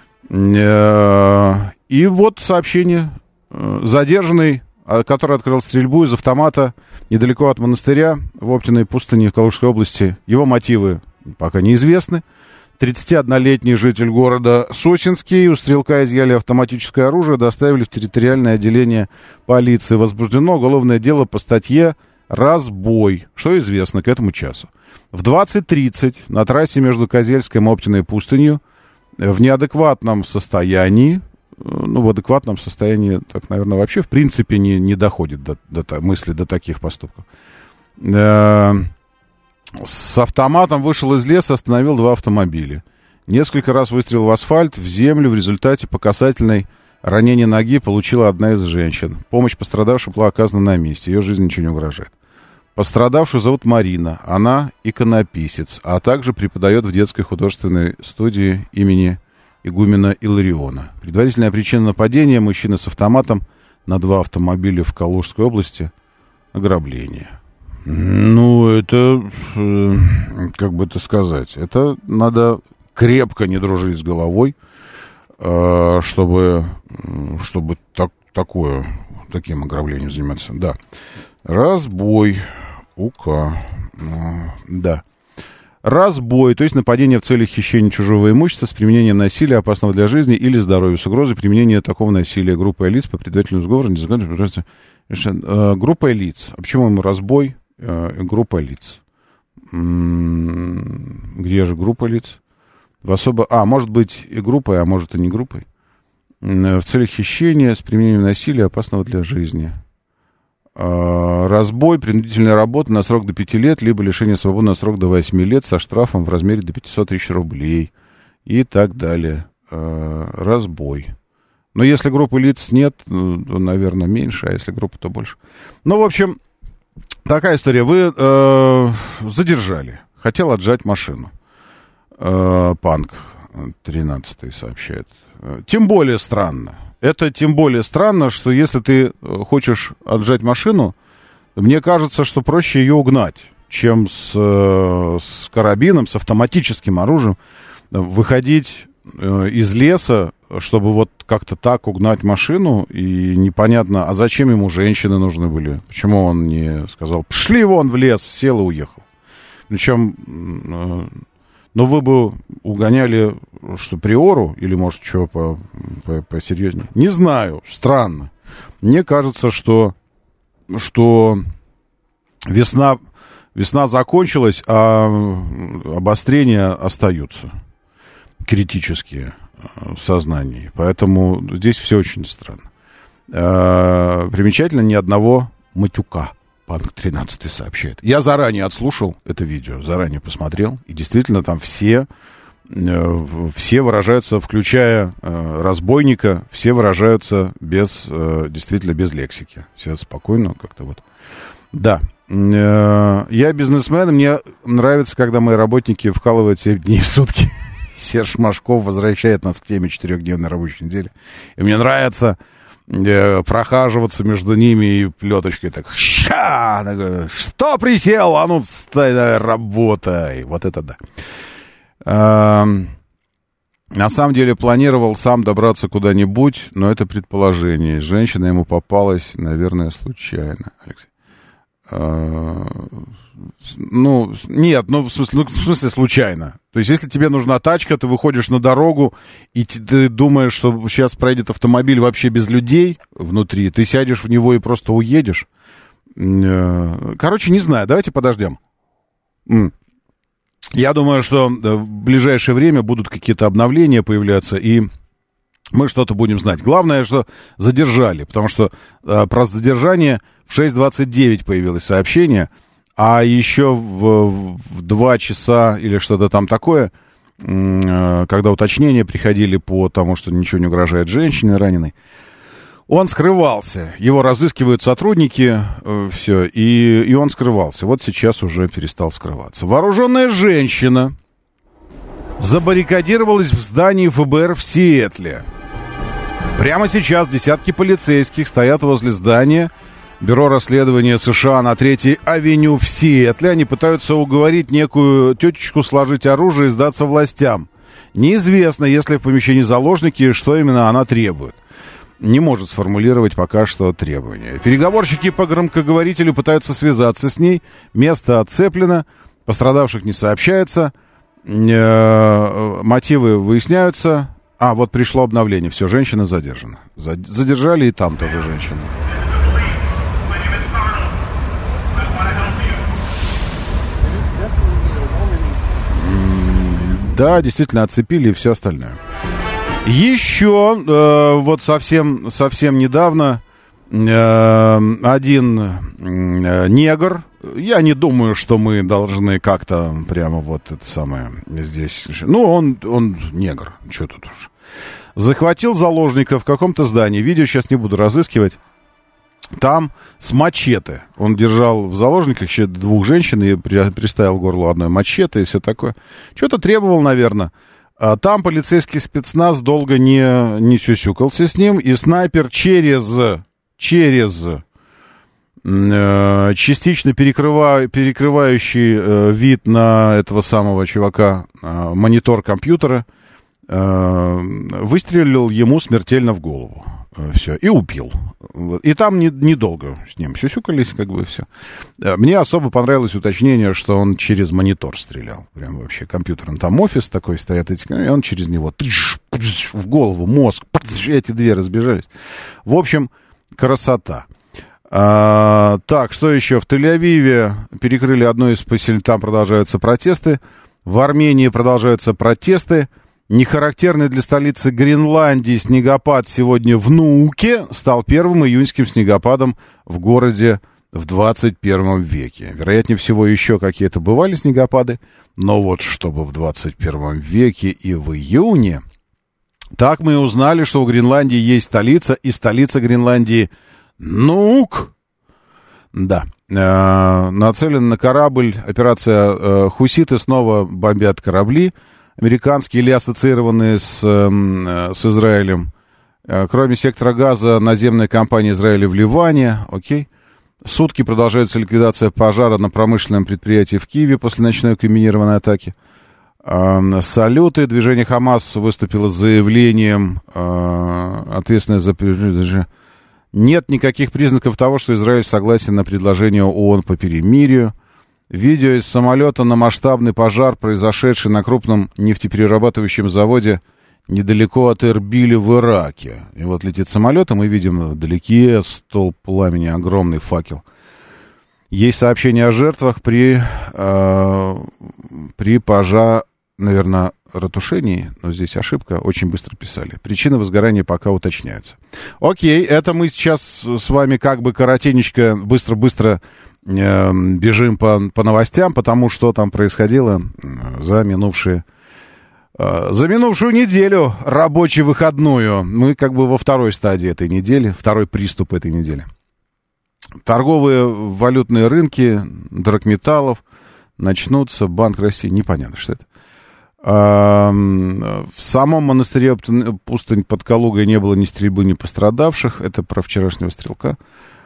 Э, и вот сообщение. Э, задержанный, который открыл стрельбу из автомата недалеко от монастыря в Оптиной пустыне в Калужской области. Его мотивы пока неизвестны. тридцатиоднолетний житель города Сосинский. У стрелка изъяли автоматическое оружие, доставили в территориальное отделение полиции. Возбуждено уголовное дело по статье «Разбой», что известно к этому часу. В двадцать тридцать на трассе между Козельской и Оптиной пустынью в неадекватном состоянии, ну, в адекватном состоянии, так, наверное, вообще, в принципе, не, не доходит до, до мысли до таких поступков. С автоматом вышел из леса, остановил два автомобиля. Несколько раз выстрелил в асфальт, в землю. В результате по касательной ранение ноги получила одна из женщин. Помощь пострадавшей была оказана на месте. Ее жизни ничего не угрожает. Пострадавшую зовут Марина. Она иконописец, а также преподает в детской художественной студии имени игумена Илариона. Предварительная причина нападения: мужчина с автоматом на два автомобиля в Калужской области. Ограбление. Ну, это, э, как бы это сказать, это надо крепко не дружить с головой, э, чтобы, чтобы так, такое, таким ограблением заниматься. Да. Разбой. УК. Да. Разбой, то есть нападение в целях хищения чужого имущества с применением насилия, опасного для жизни или здоровья, с угрозой применения такого насилия группой лиц по предварительному сговору, незаконно, э, группой лиц. А почему ему разбой? Э, группа лиц. М-м, где же группа лиц? В особо... А, может быть и группой, а может и не группой. Э, в целях хищения с применением насилия, опасного для жизни. Разбой, принудительная работа на срок до пяти лет, либо лишение свободы на срок до восьми лет со штрафом в размере до пятьсот тысяч рублей и так далее. Разбой. Но если группы лиц нет, то, наверное, меньше, а если группа, то больше. Ну, в общем, такая история. Вы э, задержали, хотел отжать машину. Э, Панк тринадцатый сообщает. Тем более странно. Это тем более странно, что если ты хочешь отжать машину, мне кажется, что проще ее угнать, чем с, с карабином, с автоматическим оружием выходить из леса, чтобы вот как-то так угнать машину, и непонятно, а зачем ему женщины нужны были? Почему он не сказал: пошли вон в лес, сел и уехал? Причем... Но вы бы угоняли, что, приору, или, может, что по, по, посерьезнее? Не знаю, странно. Мне кажется, что, что весна, весна закончилась, а обострения остаются критические в сознании. Поэтому здесь все очень странно. Примечательно, ни одного матюка. Панк тринадцатый сообщает. Я заранее отслушал это видео, заранее посмотрел, и действительно там все, э, все выражаются, включая э, разбойника, все выражаются без, э, действительно без лексики. Все спокойно как-то вот. Да. Э, я бизнесмен, и мне нравится, когда мои работники вкалывают семь дней в сутки. Серж Машков возвращает нас к теме четырехдневной рабочей недели. И мне нравится э, прохаживаться между ними и плеточкой так. Ща! Такой, что присел? А ну, встань, давай, работай. Вот это да. А, на самом деле планировал сам добраться куда-нибудь, но это предположение. Женщина ему попалась, наверное, случайно. Алексей. А, ну, нет, ну в, смысле, ну, в смысле случайно. То есть, если тебе нужна тачка, ты выходишь на дорогу, и ты думаешь, что сейчас проедет автомобиль вообще без людей внутри, ты сядешь в него и просто уедешь. Короче, не знаю, давайте подождем. Я думаю, что в ближайшее время будут какие-то обновления появляться, и мы что-то будем знать. Главное, что задержали, потому что э, про задержание в шесть двадцать девять появилось сообщение, а еще в, в два часа или что-то там такое, э, когда уточнения приходили по тому, что ничего не угрожает женщине раненой, он скрывался. Его разыскивают сотрудники, э, все, и, и он скрывался. Вот сейчас уже перестал скрываться. Вооруженная женщина забаррикадировалась в здании эф бэ эр в Сиэтле. Прямо сейчас десятки полицейских стоят возле здания Бюро расследования США на третьей авеню в Сиэтле. Они пытаются уговорить некую тетечку сложить оружие и сдаться властям. Неизвестно, есть ли в помещении заложники, что именно она требует. Не может сформулировать пока что требования. Переговорщики по громкоговорителю пытаются связаться с ней. Место отцеплено, пострадавших не сообщается, мотивы выясняются. А, вот пришло обновление. Все, женщина задержана. Задержали и там тоже женщину. Да, действительно, отцепили и все остальное. Еще э, вот совсем, совсем недавно э, один э, негр, я не думаю, что мы должны как-то прямо вот это самое здесь... Ну, он, он негр, что тут уж. Захватил заложника в каком-то здании. Видео сейчас не буду разыскивать. Там с мачете. Он держал в заложниках еще двух женщин и при, приставил к горлу одной мачете и все такое. Что-то требовал, наверное. А там полицейский спецназ долго не, не сюсюкался с ним. И снайпер через, через э, частично перекрыва, перекрывающий э, вид на этого самого чувака э, монитор компьютера э, выстрелил ему смертельно в голову. Все, и убил. И там не, недолго с ним сюсюкались, как бы, все. Мне особо понравилось уточнение, что он через монитор стрелял. Прям вообще компьютерный. Там офис такой стоят, эти, и он через него тыш, тыш, в голову, мозг, тыш, эти две разбежались. В общем, красота. А, так, что еще? В Тель-Авиве перекрыли одну из поселений, там продолжаются протесты. В Армении продолжаются протесты. Нехарактерный для столицы Гренландии снегопад сегодня в Нууке стал первым июньским снегопадом в городе в двадцать первом веке. Вероятнее всего, еще какие-то бывали снегопады, но вот чтобы в двадцать первом веке и в июне... Так мы и узнали, что у Гренландии есть столица, и столица Гренландии Нуук. Да, э, нацелен на корабль. Операция э, «Хуситы» снова бомбят корабли. Американские или ассоциированные с, э, с Израилем. Э, кроме сектора Газа, наземная кампания Израиля в Ливане. Окей. Сутки продолжается ликвидация пожара на промышленном предприятии в Киеве после ночной комбинированной атаки. Э, салюты. Движение Хамас выступило с заявлением, э, ответственное за... Нет никаких признаков того, что Израиль согласен на предложение ООН по перемирию. Видео из самолета на масштабный пожар, произошедший на крупном нефтеперерабатывающем заводе недалеко от Эрбиля в Ираке. И вот летит самолет, и мы видим вдалеке столб пламени, огромный факел. Есть сообщение о жертвах при, э, при пожаре, наверное, ратушении, но здесь ошибка, очень быстро писали. Причины возгорания пока уточняются. Окей, это мы сейчас с вами как бы коротенечко, быстро-быстро э, бежим по, по новостям, потому что там происходило за минувшие э, за минувшую неделю, рабочую выходную. Мы как бы во второй стадии этой недели, второй приступ этой недели. Торговые валютные рынки драгметаллов начнутся. Банк России, непонятно, что это. В самом монастыре Пустынь под Калугой не было ни стрельбы, ни пострадавших. Это про вчерашнего стрелка.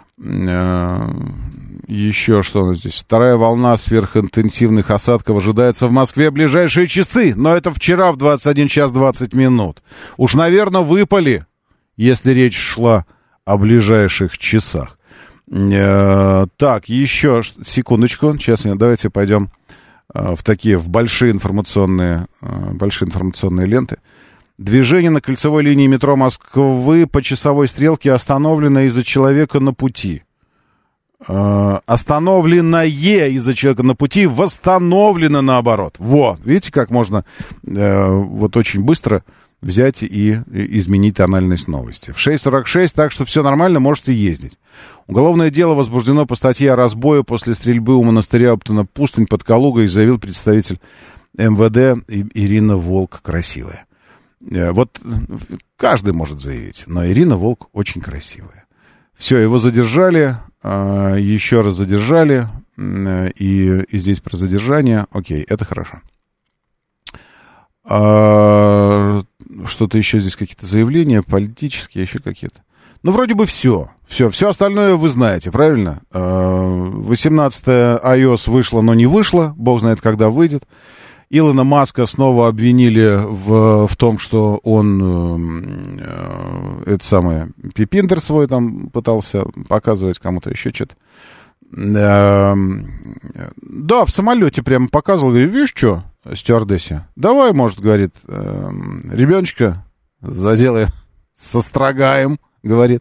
Еще что у нас здесь? Вторая волна сверхинтенсивных осадков ожидается в Москве в ближайшие часы. Но это вчера в двадцать один час двадцать минут. Уж, наверное, выпали, если речь шла о ближайших часах. Так, еще секундочку. Сейчас давайте пойдем в такие, в большие информационные, большие информационные ленты. Движение на кольцевой линии метро Москвы по часовой стрелке остановлено из-за человека на пути. Остановленное из-за человека на пути восстановлено наоборот. Вот, видите, как можно вот очень быстро взять и изменить тональность новости. В шесть сорок шесть, так что все нормально, можете ездить. Уголовное дело возбуждено по статье о разбое после стрельбы у монастыря Оптона Пустынь под Калугой, заявил представитель эм вэ дэ Ирина Волк. Красивая. Вот каждый может заявить, но Ирина Волк очень красивая. Все, его задержали, еще раз задержали, и, и здесь про задержание. Окей, это хорошо. Что-то еще здесь, какие-то заявления политические, еще какие-то. Ну, вроде бы все. Все, все остальное вы знаете, правильно? восемнадцатая iOS вышла, но не вышла. Бог знает, когда выйдет. Илона Маска снова обвинили в, в том, что он э, это самое, пипиндер свой там пытался показывать кому-то еще что-то. Э, да, в самолете прямо показывал, говорит, видишь, что, стюардессе, давай, может, говорит, э, ребеночка заделаем, сострогаем, говорит.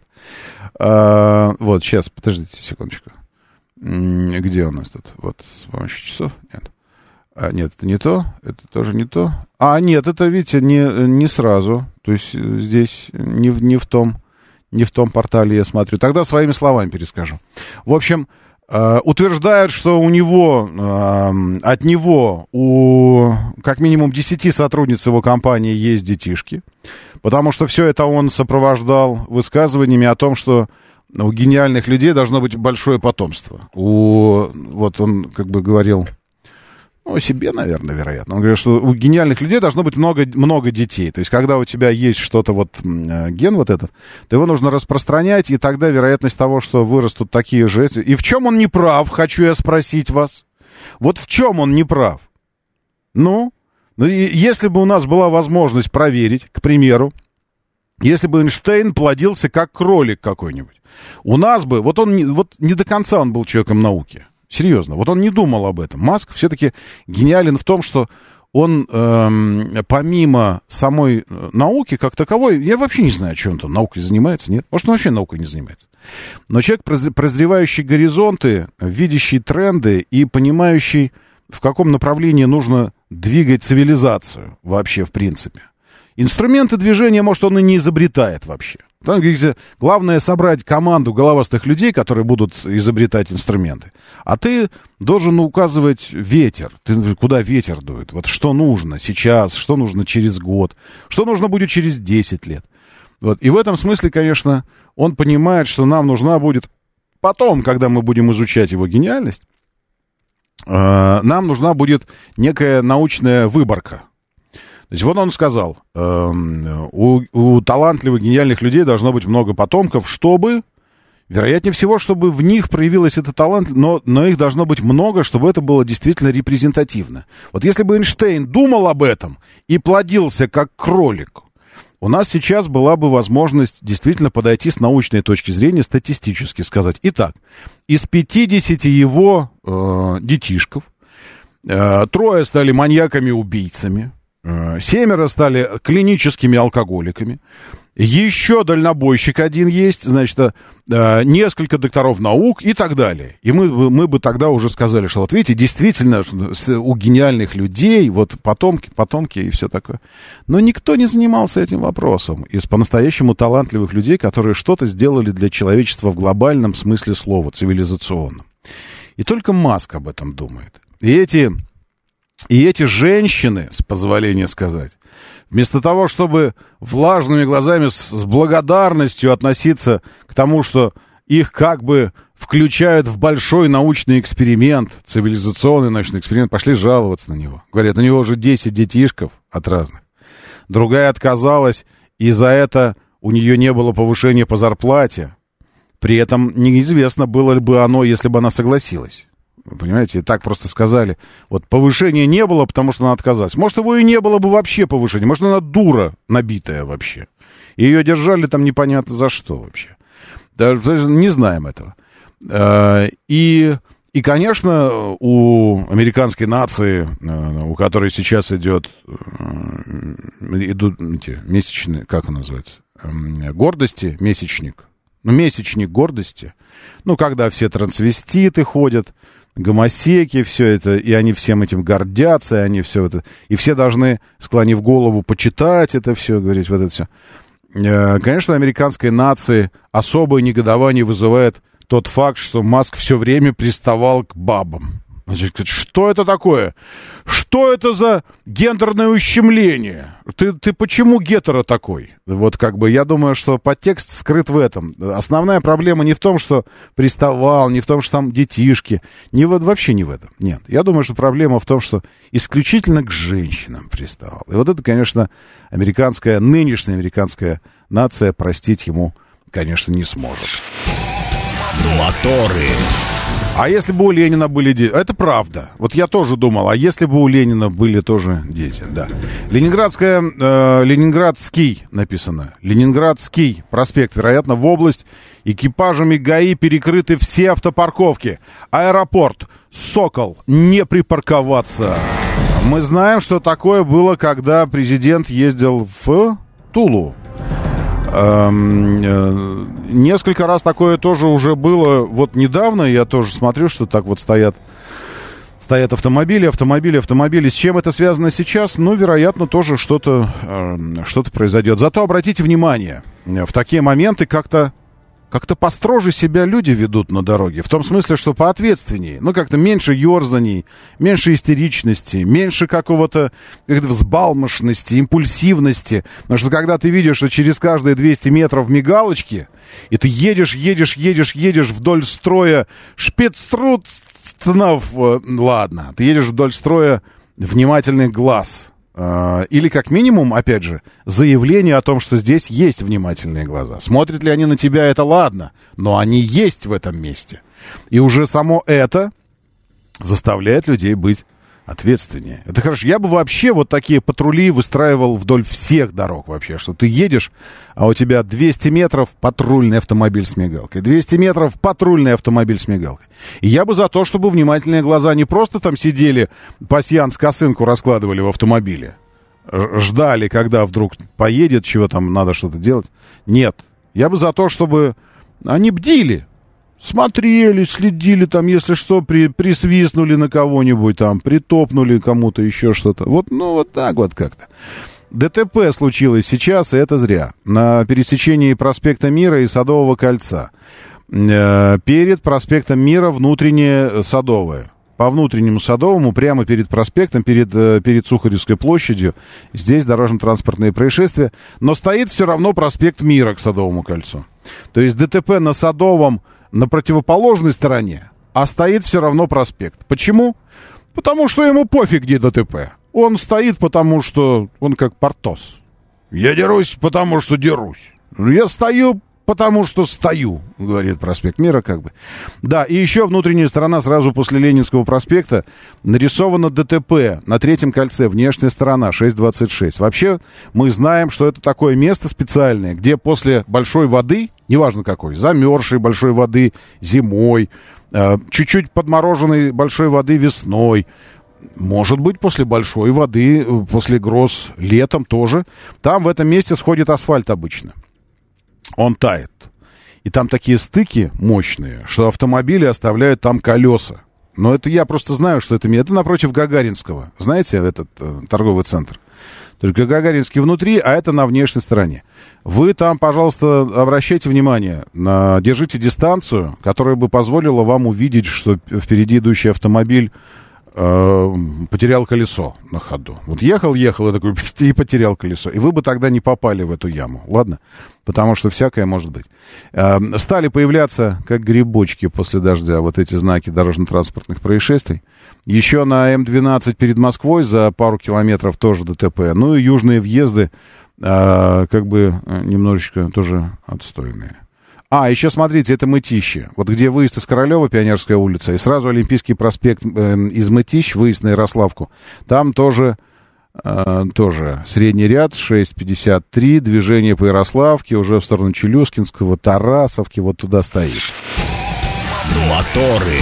Э, вот, сейчас, подождите секундочку. Где у нас тут? Вот, с помощью часов? Нет. А, нет, это не то, это тоже не то. А, нет, это, видите, не, не сразу. То есть здесь не, не, в том, не в том портале я смотрю. Тогда своими словами перескажу. В общем, э, утверждают, что у него, э, от него, у как минимум десяти сотрудниц его компании есть детишки. Потому что все это он сопровождал высказываниями о том, что у гениальных людей должно быть большое потомство. У, вот он как бы говорил... Ну, о себе, наверное, вероятно. Он говорит, что у гениальных людей должно быть много, много детей. То есть, когда у тебя есть что-то, вот, ген вот этот, то его нужно распространять, и тогда вероятность того, что вырастут такие же... И в чем он не прав, хочу я спросить вас? Вот в чем он не прав? Ну, ну и если бы у нас была возможность проверить, к примеру, если бы Эйнштейн плодился как кролик какой-нибудь, у нас бы... Вот он вот не до конца он был человеком науки. Серьезно, вот он не думал об этом. Маск все-таки гениален в том, что он, эм, помимо самой науки как таковой, я вообще не знаю, что он там наукой занимается, нет? Может, он вообще наукой не занимается. Но человек, прозревающий горизонты, видящий тренды и понимающий, в каком направлении нужно двигать цивилизацию вообще, в принципе. Инструменты движения, может, он и не изобретает вообще. Там, где главное собрать команду головастых людей, которые будут изобретать инструменты. А ты должен указывать ветер. Ты, куда ветер дует. Вот что нужно сейчас, что нужно через год, что нужно будет через десять лет. Вот. И в этом смысле, конечно, он понимает, что нам нужна будет потом, когда мы будем изучать его гениальность, э, нам нужна будет некая научная выборка. То есть вот он сказал, э, у, у талантливых, гениальных людей должно быть много потомков, чтобы, вероятнее всего, чтобы в них проявилось этот талант, но, но их должно быть много, чтобы это было действительно репрезентативно. Вот если бы Эйнштейн думал об этом и плодился как кролик, у нас сейчас была бы возможность действительно подойти с научной точки зрения, статистически сказать. Итак, из пятидесяти его э, детишков э, трое стали маньяками-убийцами, семеро стали клиническими алкоголиками. Еще дальнобойщик один есть, значит, несколько докторов наук и так далее. И мы, мы бы тогда уже сказали, что вот видите, действительно, у гениальных людей вот потомки, потомки и все такое. Но никто не занимался этим вопросом из по-настоящему талантливых людей, которые что-то сделали для человечества в глобальном смысле слова, цивилизационном. И только Маск об этом думает. И эти... И эти женщины, с позволения сказать, вместо того, чтобы влажными глазами с, с благодарностью относиться к тому, что их как бы включают в большой научный эксперимент, цивилизационный научный эксперимент, пошли жаловаться на него. Говорят, у него уже десять детишков от разных. Другая отказалась, и за это у нее не было повышения по зарплате. При этом неизвестно, было ли бы оно, если бы она согласилась. Понимаете, так просто сказали. Вот повышения не было, потому что она отказалась. Может, его и не было бы вообще повышения. Может, она дура набитая вообще. И ее держали там непонятно за что вообще. Даже не знаем этого. И, и, конечно, у американской нации, у которой сейчас идет, идут эти месячные, как он называется, гордости, месячник, ну, месячник гордости, ну, когда все трансвеститы ходят, гомосеки, все это, и они всем этим гордятся, и они все это, и все должны, склонив голову, почитать это все, говорить вот это все. Конечно, у американской нации особое негодование вызывает тот факт, что Маск все время приставал к бабам. Значит, что это такое? Что это за гендерное ущемление? Ты, ты почему гетеро такой? Вот как бы я думаю, что подтекст скрыт в этом. Основная проблема не в том, что приставал, не в том, что там детишки. Не в, вообще не в этом. Нет. Я думаю, что проблема в том, что исключительно к женщинам приставал. И вот это, конечно, американская, нынешняя американская нация простить ему, конечно, не сможет. Моторы. А если бы у Ленина были дети? Это правда. Вот я тоже думал, а если бы у Ленина были тоже дети? Да. Ленинградская, э, Ленинградский написано. Ленинградский проспект, вероятно, в область. Экипажами ГАИ перекрыты все автопарковки. Аэропорт. Сокол. Не припарковаться. Мы знаем, что такое было, когда президент ездил в Тулу. Несколько раз такое тоже уже было. Вот недавно я тоже смотрю, что так вот стоят стоят автомобили, автомобили, автомобили. С чем это связано сейчас? Ну, вероятно, тоже что-то что-то произойдет. Зато обратите внимание, в такие моменты как-то как-то построже себя люди ведут на дороге. В том смысле, что поответственнее. Ну, как-то меньше ерзаний, меньше истеричности, меньше какого-то как-то взбалмошности, импульсивности. Потому что когда ты видишь, что через каждые двести метров мигалочки, и ты едешь, едешь, едешь, едешь вдоль строя шпицтрутцнов, ладно, ты едешь вдоль строя внимательных глаз. Или, как минимум, опять же, заявление о том, что здесь есть внимательные глаза. Смотрят ли они на тебя, это ладно, но они есть в этом месте. И уже само это заставляет людей быть ответственнее. Это хорошо. Я бы вообще вот такие патрули выстраивал вдоль всех дорог вообще, что ты едешь, а у тебя двести метров патрульный автомобиль с мигалкой, двести метров патрульный автомобиль с мигалкой. И я бы за то, чтобы внимательные глаза не просто там сидели, пасьянс косынку раскладывали в автомобиле, ждали, когда вдруг поедет, чего там надо что-то делать. Нет. Я бы за то, чтобы они бдили. Смотрели, следили там, если что, при, присвистнули на кого-нибудь там, притопнули кому-то еще что-то. Вот, ну, вот так вот как-то. ДТП случилось сейчас, и это зря. На пересечении проспекта Мира и Садового кольца. Э, перед проспектом Мира внутреннее Садовое. По внутреннему Садовому, прямо перед проспектом, перед, перед Сухаревской площадью, здесь дорожно-транспортные происшествия. Но стоит все равно проспект Мира к Садовому кольцу. То есть ДТП на Садовом на противоположной стороне, а стоит все равно проспект. Почему? Потому что ему пофиг, где ДТП. Он стоит, потому что он как Портос. Я дерусь, потому что дерусь. Я стою, потому что стою, говорит проспект Мира как бы. Да, и еще внутренняя сторона сразу после Ленинского проспекта нарисовано ДТП на Третьем кольце, внешняя сторона, шесть двадцать шесть. Вообще мы знаем, что это такое место специальное, где после большой воды, неважно какой, замерзшей большой воды зимой, э, чуть-чуть подмороженной большой воды весной, может быть, после большой воды, после гроз летом тоже, там в этом месте сходит асфальт обычно. Он тает. И там такие стыки мощные, что автомобили оставляют там колеса. Но это я просто знаю, что это... Это напротив Гагаринского. Знаете, этот э, торговый центр? Только Гагаринский внутри, а это на внешней стороне. Вы там, пожалуйста, обращайте внимание, на, держите дистанцию, которая бы позволила вам увидеть, что впереди идущий автомобиль э, потерял колесо на ходу. Вот ехал, ехал и такой, и потерял колесо. И вы бы тогда не попали в эту яму, ладно? Потому что всякое может быть. Э, стали появляться, как грибочки после дождя, вот эти знаки дорожно-транспортных происшествий. Еще на эм двенадцать перед Москвой за пару километров тоже ДТП. Ну и южные въезды, э, как бы немножечко тоже отстойные. А, еще смотрите, это Мытищи. Вот где выезд из Королева, Пионерская улица, и сразу Олимпийский проспект э, из Мытищ, выезд на Ярославку. Там тоже, э, тоже средний ряд, шесть пятьдесят три, движение по Ярославке, уже в сторону Челюскинского, Тарасовки, вот туда стоит. Моторы.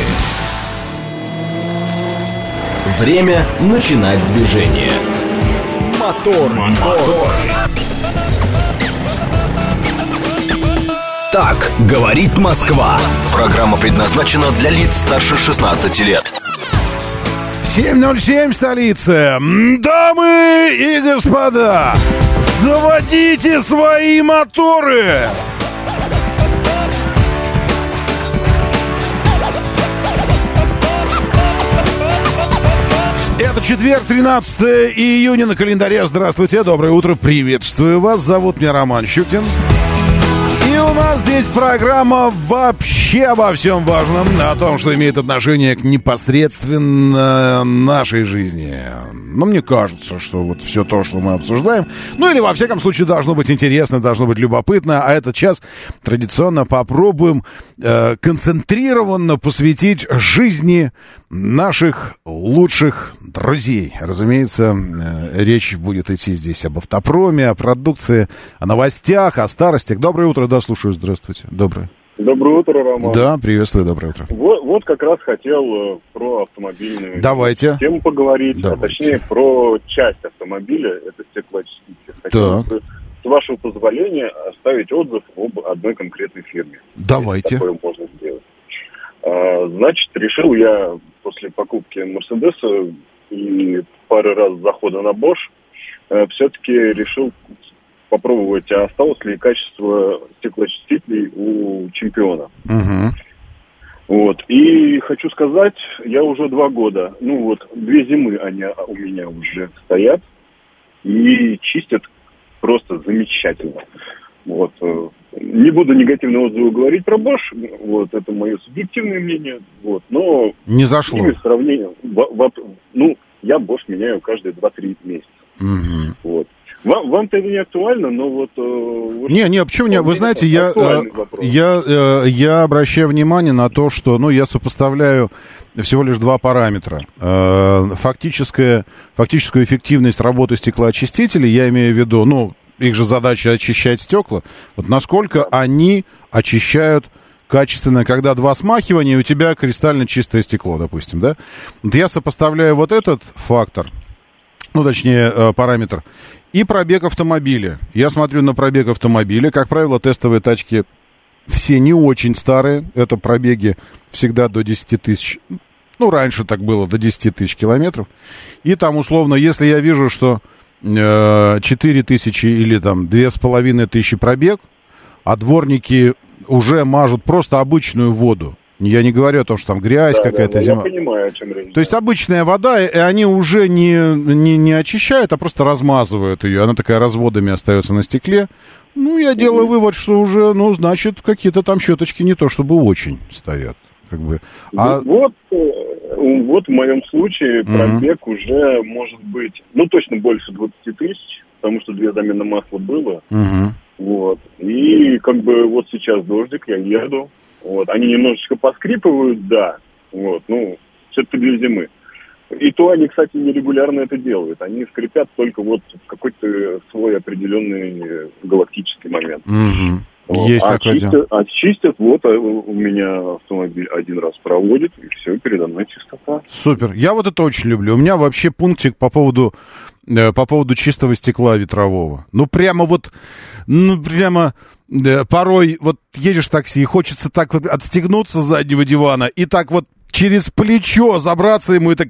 Время начинать движение. Мотор, мотор. Так говорит Москва. Программа предназначена для лиц старше шестнадцати лет. семь ноль семь, столица. Дамы и господа, заводите свои моторы. Это четверг, тринадцатое июня на календаре. Здравствуйте, доброе утро, приветствую вас. Зовут меня Роман Щукин. И у нас здесь программа вообще обо всем важном, о том, что имеет отношение к непосредственно нашей жизни. Но мне кажется, что вот все то, что мы обсуждаем, ну или во всяком случае должно быть интересно, должно быть любопытно, а этот час традиционно попробуем э, концентрированно посвятить жизни наших лучших друзей. Разумеется, э, речь будет идти здесь об автопроме, о продукции, о новостях, о старостях. Доброе утро, да, слушаю, здравствуйте. Доброе. Доброе утро, Роман. Да, приветствую, доброе утро. Вот, вот как раз хотел э, про автомобильную Давайте. тему поговорить, Давайте. а точнее про часть автомобиля, это стеклоочиститель. Хотел бы, с вашего позволения, оставить отзыв об одной конкретной фирме. Давайте. Такое можно сделать. А, значит, решил я после покупки Мерседеса и пары раз захода на Bosch, э, все-таки решил попробовать, а осталось ли качество стеклоочистителей у Чемпиона. Угу. Вот. И хочу сказать, я уже два года, ну вот, две зимы они у меня уже стоят и чистят просто замечательно. Вот. Не буду негативные отзывы говорить про Bosch, вот, это мое субъективное мнение, вот, но... Не зашло. В сравнении, в, в, ну, я Bosch меняю каждые два-три месяца. Угу. Вот. Вам, вам-то это не актуально, но вот... Э, вот не, не, почему не? Вы знаете, я, э, я, э, я обращаю внимание на то, что, ну, я сопоставляю всего лишь два параметра. Э, фактическая, фактическую эффективность работы стеклоочистителей, я имею в виду, ну, их же задача очищать стекла. Вот насколько они очищают качественно, когда два смахивания, у тебя кристально чистое стекло, допустим, да? Вот я сопоставляю вот этот фактор, ну, точнее, э, параметр, и пробег автомобиля. Я смотрю на пробег автомобиля. Как правило, тестовые тачки все не очень старые. Это пробеги всегда до десяти тысяч. Ну, раньше так было, до десяти тысяч километров. И там, условно, если я вижу, что э, четыре тысячи или там две с половиной тысячи пробег, а дворники уже мажут просто обычную воду. Я не говорю о том, что там грязь да, какая-то, да, да, зима. Я понимаю, о чем речь. То есть обычная вода, и они уже не, не, не очищают, а просто размазывают ее. Она такая разводами остается на стекле. Ну, я делаю mm-hmm. вывод, что уже, ну, значит, какие-то там щеточки не то чтобы очень стоят. Как бы. А... Вот, вот в моем случае пробег mm-hmm. уже может быть, ну, точно больше двадцати тысяч, потому что две замены масла было. Mm-hmm. Вот. И как бы вот сейчас дождик, я еду. Вот, они немножечко поскрипывают, да, вот, ну, все-таки для зимы. И то они, кстати, нерегулярно это делают. Они скрипят только вот в какой-то свой определенный галактический момент. Mm-hmm. Вот. Есть а такое чистят, дело. а чистят, вот у меня автомобиль один раз проводит, и все, передо мной чистота. Супер. Я вот это очень люблю. У меня вообще пунктик по поводу, э, по поводу чистого стекла ветрового. Ну, прямо вот, ну, прямо... Да, порой вот едешь в такси и хочется так вот отстегнуться с заднего дивана и так вот через плечо забраться ему и так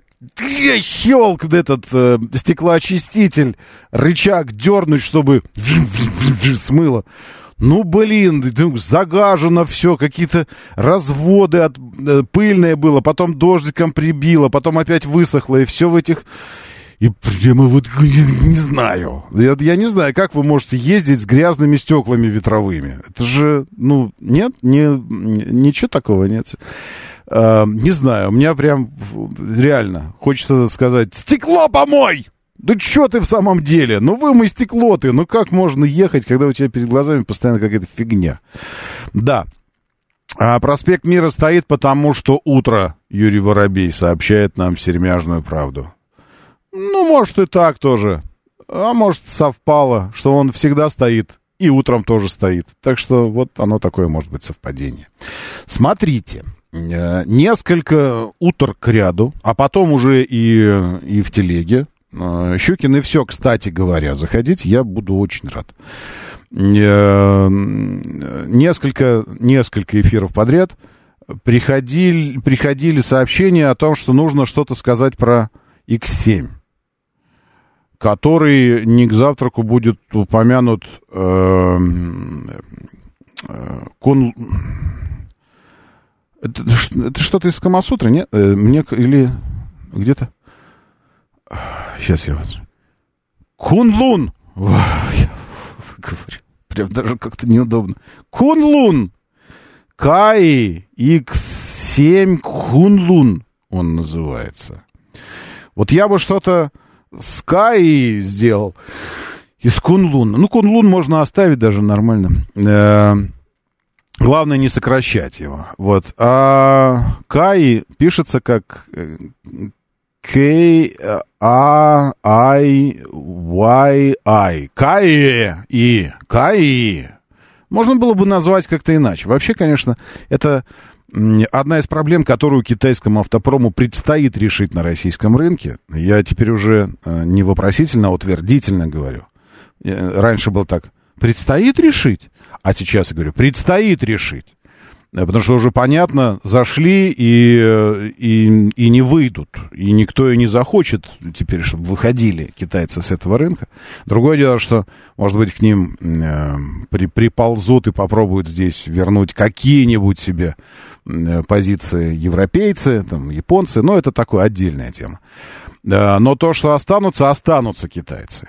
щелк этот э, стеклоочиститель, рычаг дернуть, чтобы смыло. Ну, блин, загажено все, какие-то разводы, от, пыльное было, потом дождиком прибило, потом опять высохло, и все в этих... И прямо вот не, не знаю. Я, я не знаю, как вы можете ездить с грязными стеклами ветровыми. Это же, ну, нет, не, ничего такого нет. А, не знаю, у меня прям реально хочется сказать: стекло помой! Да что ты в самом деле? Ну вымой стекло ты. Ну как можно ехать, когда у тебя перед глазами постоянно какая-то фигня? Да. А проспект Мира стоит, потому что утро, Юрий Воробей сообщает нам сермяжную правду. Ну, может, и так тоже. А может, совпало, что он всегда стоит, и утром тоже стоит. Так что вот оно такое может быть совпадение. Смотрите, несколько утр кряду, а потом уже и, и в телеге. Щукин и все, кстати говоря, заходите, я буду очень рад. Несколько, несколько эфиров подряд приходили, приходили сообщения о том, что нужно что-то сказать про икс семь. Который не к завтраку будет упомянут э, э, кун... Это, это что-то из Камасутры, нет? Мне или где-то... Сейчас я вас... Кунлун! Я говорю, прям даже как-то неудобно. Кунлун! Каи икс семь Кунлун он называется. Вот я бы что-то Sky сделал из Кунлуна. Ну, Кунлун можно оставить даже нормально. Э-э- главное не сокращать его. Вот. А Кай пишется как К-А-I-Y-I. Кай и Кай. Можно было бы назвать как-то иначе. Вообще, конечно, это одна из проблем, которую китайскому автопрому предстоит решить на российском рынке. Я теперь уже не вопросительно, а утвердительно говорю. Раньше было так: предстоит решить, а сейчас я говорю, предстоит решить. Потому что уже понятно, зашли и, и, и не выйдут. И никто и не захочет теперь, чтобы выходили китайцы с этого рынка. Другое дело, что, может быть, к ним э, при, приползут и попробуют здесь вернуть какие-нибудь себе э, позиции европейцы, там, японцы. Но это такая отдельная тема. Э, но то, что останутся, останутся китайцы.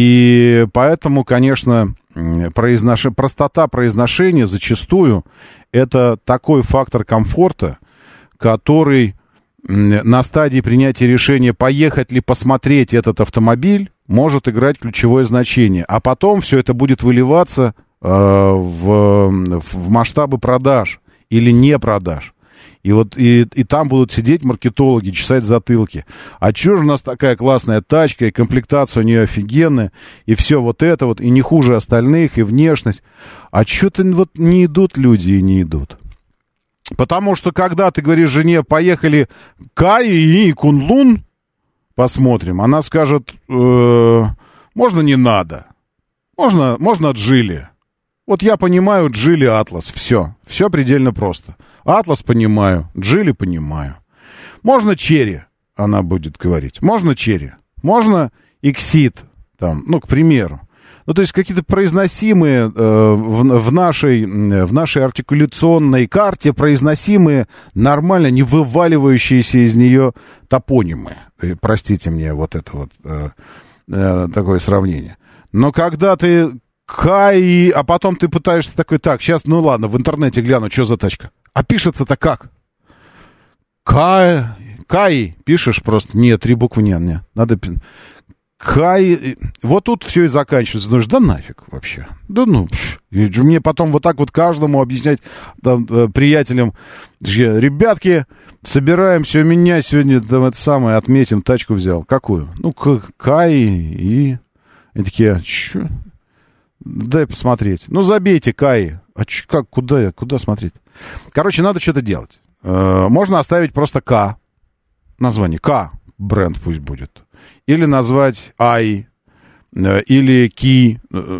И поэтому, конечно, произнош... простота произношения зачастую это такой фактор комфорта, который на стадии принятия решения, поехать ли посмотреть этот автомобиль, может играть ключевое значение. А потом все это будет выливаться э, в, в масштабы продаж или не продаж. И вот и, и там будут сидеть маркетологи, чесать затылки. А чё же у нас такая классная тачка, и комплектация у нее офигенная, и все вот это вот, и не хуже остальных, и внешность. А чё-то вот не идут люди и не идут. Потому что когда ты говоришь жене, поехали Кай и Кунлун посмотрим, она скажет, э, можно не надо, можно, можно Джили. Вот я понимаю Джили, Атлас, все, все предельно просто. Атлас понимаю, Джили понимаю. Можно Черри, она будет говорить, можно Черри, можно Иксид, там, ну, к примеру. Ну, то есть какие-то произносимые э, в, в, нашей, в нашей артикуляционной карте, произносимые нормально, не вываливающиеся из нее топонимы. И, простите мне вот это вот э, э, такое сравнение. Но когда ты Кай, а потом ты пытаешься такой, так, сейчас, ну ладно, в интернете гляну, что за тачка. А пишется-то как? Кай, Кай, пишешь просто, нет, три буквы нет, нет, надо... Кай, вот тут все и заканчивается. Думаешь, да нафиг вообще. Да ну, пш. Мне потом вот так вот каждому объяснять, там, приятелям, ребятки, собираемся, у меня сегодня там это самое, отметим, тачку взял. Какую? Ну, Кай и... Они такие, что? Дай посмотреть. Ну, забейте Кай. А ч, как, куда, куда смотреть? Короче, надо что-то делать. Можно оставить просто К. Название К. Бренд пусть будет. Или назвать I, или Ки,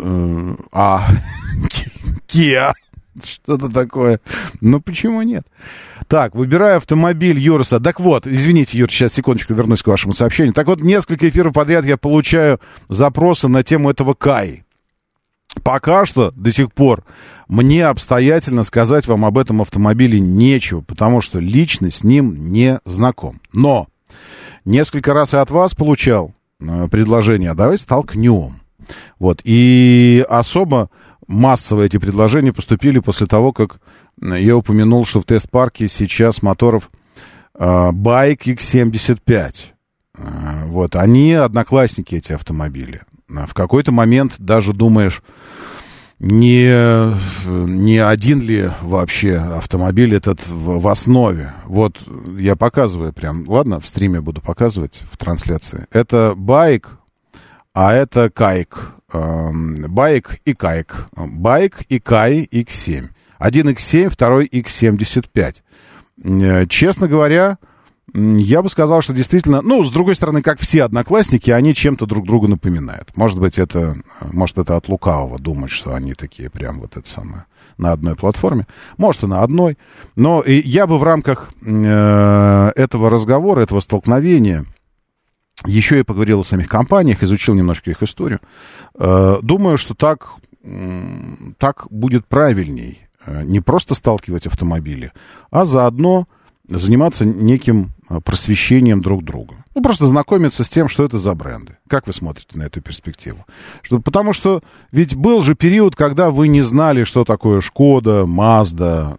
А, Kia, что-то такое. Ну, почему нет? Так, выбираю автомобиль Юрса. Так вот, извините, Юр, сейчас, секундочку, вернусь к вашему сообщению. Так вот, несколько эфиров подряд я получаю запросы на тему этого Кай. Пока что, до сих пор, мне обстоятельно сказать вам об этом автомобиле нечего, потому что лично с ним не знаком. Но несколько раз и от вас получал э, предложение, а давайте столкнем. Вот. И особо массово эти предложения поступили после того, как я упомянул, что в тест-парке сейчас моторов э, Байк икс семьдесят пять. Э, вот. Они одноклассники, эти автомобили. В какой-то момент даже думаешь, не, не один ли вообще автомобиль этот в, в основе. Вот я показываю прям, ладно, в стриме буду показывать, в трансляции. Это Байк, а это Кайк. Байк и Кайк. Байк и Кай икс семь. Один икс семь, второй икс семьдесят пять. Честно говоря, я бы сказал, что действительно, ну, с другой стороны, как все одноклассники, они чем-то друг другу напоминают. Может быть, это, может, это от лукавого думать, что они такие прям вот это самое, на одной платформе. Может, и на одной. Но и я бы в рамках э, этого разговора, этого столкновения еще и поговорил о самих компаниях, изучил немножко их историю. Э, думаю, что так, э, так будет правильней. Не просто сталкивать автомобили, а заодно заниматься неким просвещением друг друга. Ну, просто знакомиться с тем, что это за бренды. Как вы смотрите на эту перспективу? Что, потому что ведь был же период, когда вы не знали, что такое Шкода, Мазда,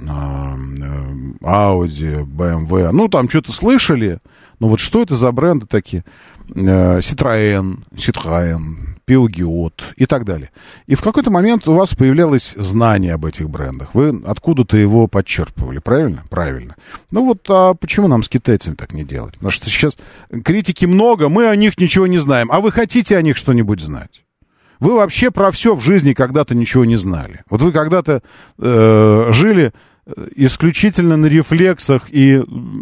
Ауди, бэ эм вэ. Ну, там что-то слышали, но вот что это за бренды такие? Citroën, Citroën, Peugeot и так далее. И в какой-то момент у вас появлялось знание об этих брендах. Вы откуда-то его подчерпывали, правильно? Правильно. Ну вот, а почему нам с китайцами так не делать? Потому что сейчас критики много, мы о них ничего не знаем. А вы хотите о них что-нибудь знать? Вы вообще про все в жизни когда-то ничего не знали. Вот вы когда-то э, жили исключительно на рефлексах, и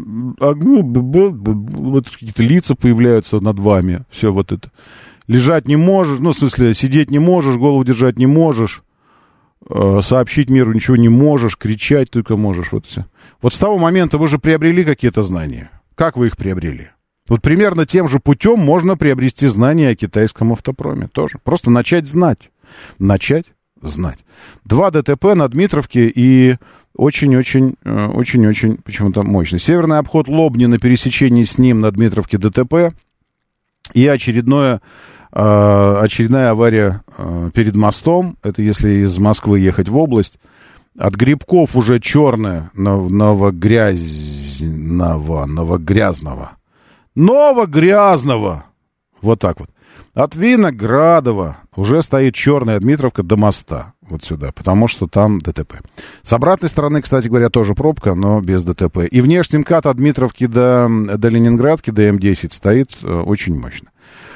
вот какие-то лица появляются над вами. Все вот это. Лежать не можешь, ну, в смысле, сидеть не можешь, голову держать не можешь, э, сообщить миру ничего не можешь, кричать только можешь. Вот все. Вот с того момента вы же приобрели какие-то знания. Как вы их приобрели? Вот примерно тем же путем можно приобрести знания о китайском автопроме тоже. Просто начать знать. Начать знать. Два ДТП на Дмитровке и очень-очень, очень-очень почему-то мощный. Северный обход Лобни на пересечении с ним на Дмитровке ДТП. И очередное, э, очередная авария э, перед мостом. Это если из Москвы ехать в область. От Грибков уже черное, новогрязного, новогрязного. Новогрязного! Вот так вот. От Виноградова уже стоит черная Дмитровка до моста. Вот сюда, потому что там ДТП. С обратной стороны, кстати говоря, тоже пробка, но без ДТП. И внешний МКАД от Дмитровки до, до Ленинградки, до эм десять стоит э, очень мощно.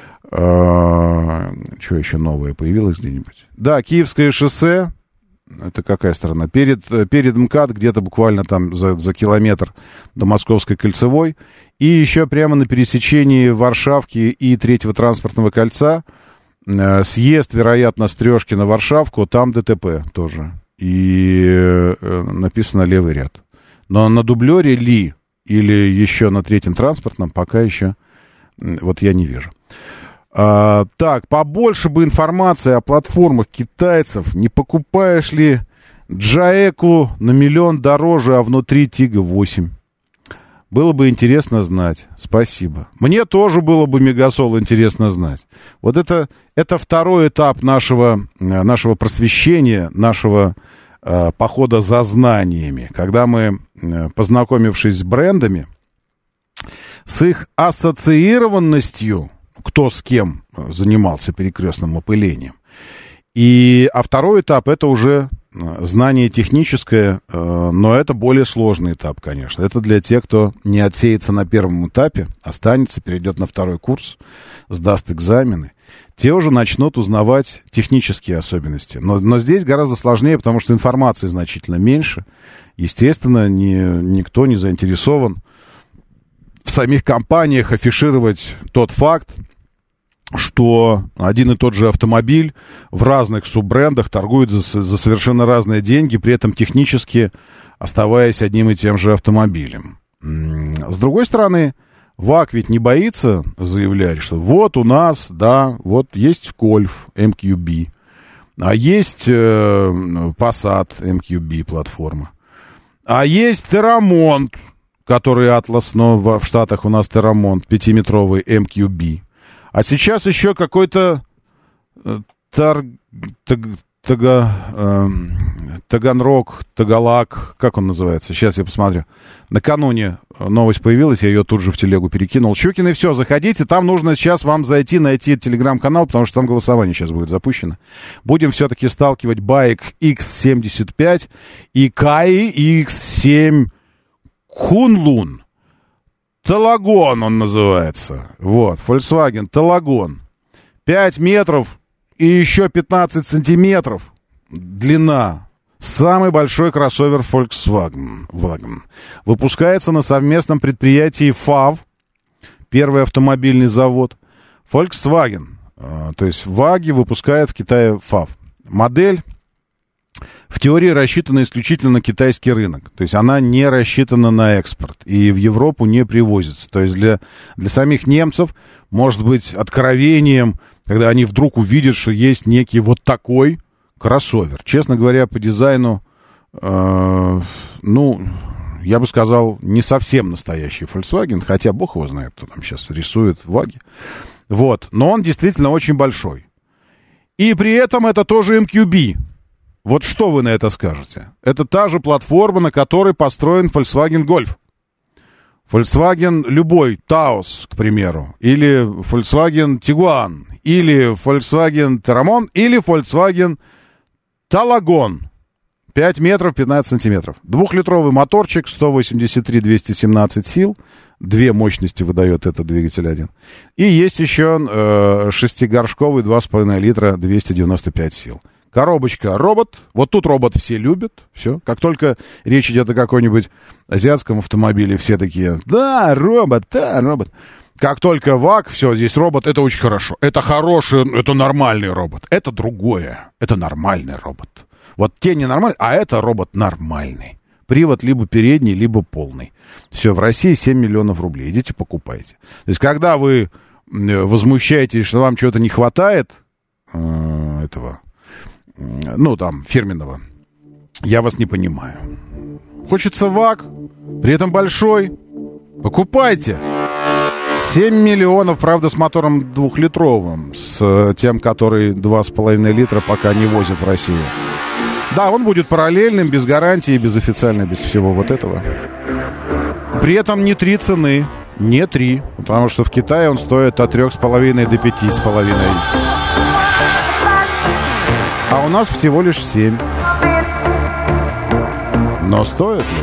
Э, что еще новое появилось где-нибудь? Да, Киевское шоссе. Это какая сторона? Перед, перед МКАД, где-то буквально там за, за километр до Московской кольцевой. И еще прямо на пересечении Варшавки и Третьего транспортного кольца э, съезд, вероятно, с Трешки на Варшавку, там ДТП тоже. И э, написано левый ряд. Но на дублере ли или еще на Третьем транспортном пока еще э, вот я не вижу. А, так, побольше бы информации о платформах китайцев. Не покупаешь ли Джаэку на миллион дороже, а внутри Тига восемь? Было бы интересно знать. Спасибо. Мне тоже было бы, Мегасол, интересно знать. Вот это, это второй этап нашего, нашего просвещения, нашего э, похода за знаниями. Когда мы, э, познакомившись с брендами, с их ассоциированностью, кто с кем занимался перекрестным опылением. И, а второй этап — это уже знание техническое, но это более сложный этап, конечно. Это для тех, кто не отсеется на первом этапе, останется, перейдет на второй курс, сдаст экзамены. Те уже начнут узнавать технические особенности. Но, но здесь гораздо сложнее, потому что информации значительно меньше. Естественно, не, никто не заинтересован в самих компаниях афишировать тот факт, что один и тот же автомобиль в разных суббрендах торгует за, за совершенно разные деньги, при этом технически оставаясь одним и тем же автомобилем. С другой стороны, ВАК ведь не боится заявлять, что вот у нас, да, вот есть Кольф эм кью би, А есть э, Passat эм кью би платформа. А есть Terramont, который Atlas, но в, в Штатах у нас Terramont, пятиметровый эм кью би. А сейчас еще какой-то э, тар, таг, тага, э, Таганрог, Тагалак, как он называется? Сейчас я посмотрю. Накануне новость появилась, я ее тут же в телегу перекинул. Щукин, и все, заходите. Там нужно сейчас вам зайти, найти телеграм-канал, потому что там голосование сейчас будет запущено. Будем все-таки сталкивать байк икс семьдесят пять и Кай икс семь Кунлун. Талагон он называется. Вот, Volkswagen Талагон. пять метров и еще пятнадцать сантиметров длина. Самый большой кроссовер Volkswagen. Выпускается на совместном предприятии ФАВ, первый автомобильный завод. Volkswagen, то есть ВАГи выпускает в Китае ФАВ. Модель в теории рассчитана исключительно на китайский рынок. То есть она не рассчитана на экспорт и в Европу не привозится. То есть для, для самих немцев может быть откровением, когда они вдруг увидят, что есть некий вот такой кроссовер. Честно говоря, по дизайну, э, ну, я бы сказал, не совсем настоящий Volkswagen, хотя бог его знает, кто там сейчас рисует ВАГи. Вот, но он действительно очень большой. И при этом это тоже эм кью би. Вот что вы на это скажете? Это та же платформа, на которой построен Volkswagen Golf. Volkswagen любой, Taos, к примеру, или Volkswagen Tiguan, или Volkswagen Terramont, или Volkswagen Талагон. пять метров пятнадцать сантиметров. Двухлитровый моторчик, сто восемьдесят три двести семнадцать сил. Две мощности выдает этот двигатель один. И есть еще э, шестигоршковый два с половиной литра двести девяносто пять сил. Коробочка робот. Вот тут робот все любят. Все. Как только речь идет о каком-нибудь азиатском автомобиле, все такие: да, робот, да, робот. Как только ВАГ, все, здесь робот, это очень хорошо. Это хороший, это нормальный робот. Это другое. Это нормальный робот. Вот те ненормальные, а это робот нормальный. Привод либо передний, либо полный. Все, в России семь миллионов рублей. Идите, покупайте. То есть, когда вы возмущаетесь, что вам чего-то не хватает, э, этого, э, ну, там, фирменного, я вас не понимаю. Хочется ВАГ, при этом большой. Покупайте. семь миллионов, правда, с мотором двухлитровым, с тем, который два с половиной литра пока не возят в Россию. Да, он будет параллельным, без гарантии, без официальной, без всего вот этого. При этом не три цены, не три, потому что в Китае он стоит от трех с половиной до пяти с половиной. А у нас всего лишь семь. Но стоит ли?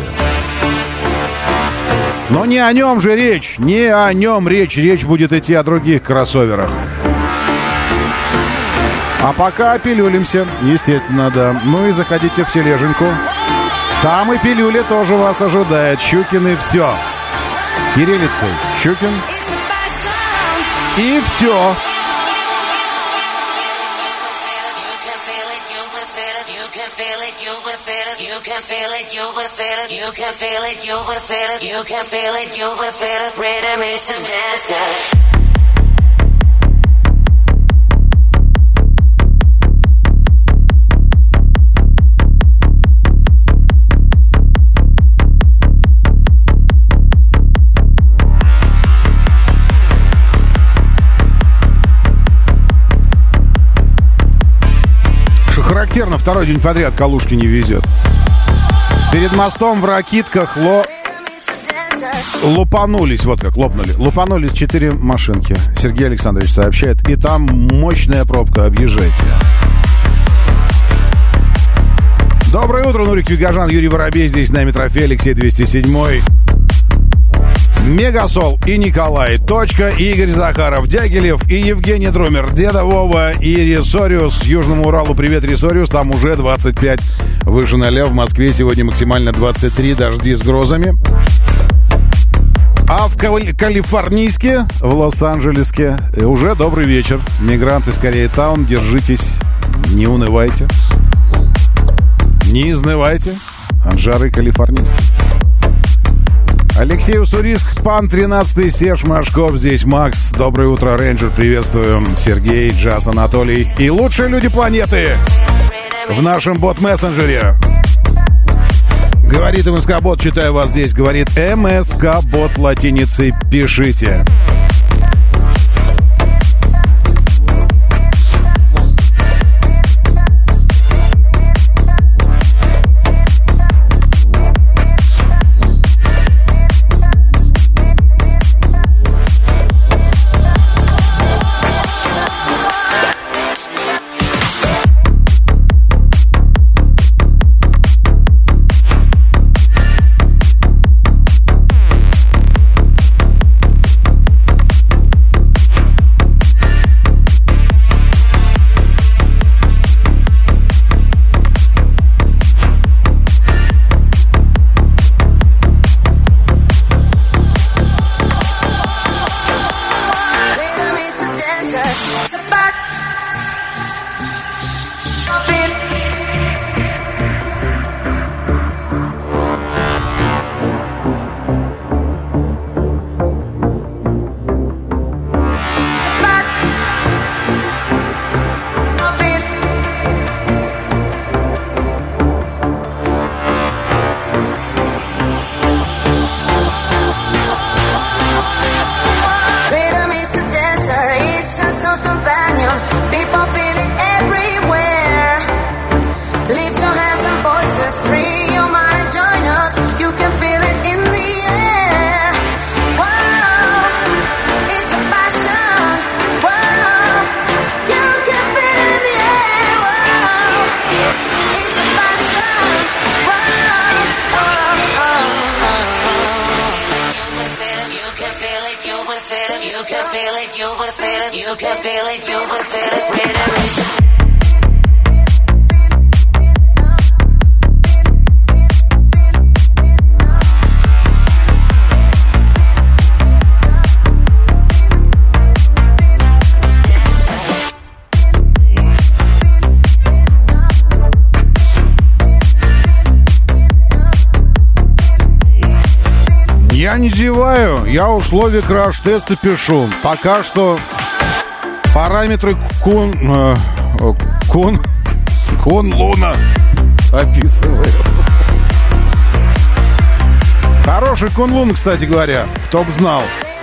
Но не о нем же речь, не о нем речь, речь будет идти о других кроссоверах. А пока пилюлимся, естественно, да. Ну и заходите в тележеньку. Там и пилюля тоже вас ожидает. Щукин и все. Кириллицей. Щукин. И все. Характерно, второй день подряд Калушки не везет. Перед мостом в Ракитках ло... лупанулись, вот как, лопнули. Лупанулись четыре машинки, Сергей Александрович сообщает. И там мощная пробка, объезжайте. Доброе утро, Нурик Вигажан, Юрий Воробей. Здесь на Трофей, Алексей двести семь. Мегасол и Николай. Точка, Игорь Захаров, Дягилев и Евгений Друмер. Деда Вова и Ресориус. Южному Уралу привет, Ресориус. Там уже двадцать пять выше ноля. В Москве сегодня максимально двадцать три. Дожди с грозами. А в Кали- Калифорнийске, в Лос-Анджелеске уже добрый вечер. Мигранты с Корея-таун, держитесь, не унывайте. Не изнывайте от жары калифорнийской. Алексей Уссурийск, Пан тринадцатый, Серж Машков, здесь Макс. Доброе утро, Рейнджер, приветствую. Сергей, Джаз, Анатолий и лучшие люди планеты в нашем бот-мессенджере. Говорит МСК-бот, читаю вас здесь. Говорит МСК-бот латиницей, пишите. Я не зеваю, я условия краш-теста пишу. Пока что параметры кун... Э, кун... Кун-луна описываю. Хороший кун-лун, кстати говоря, кто б знал.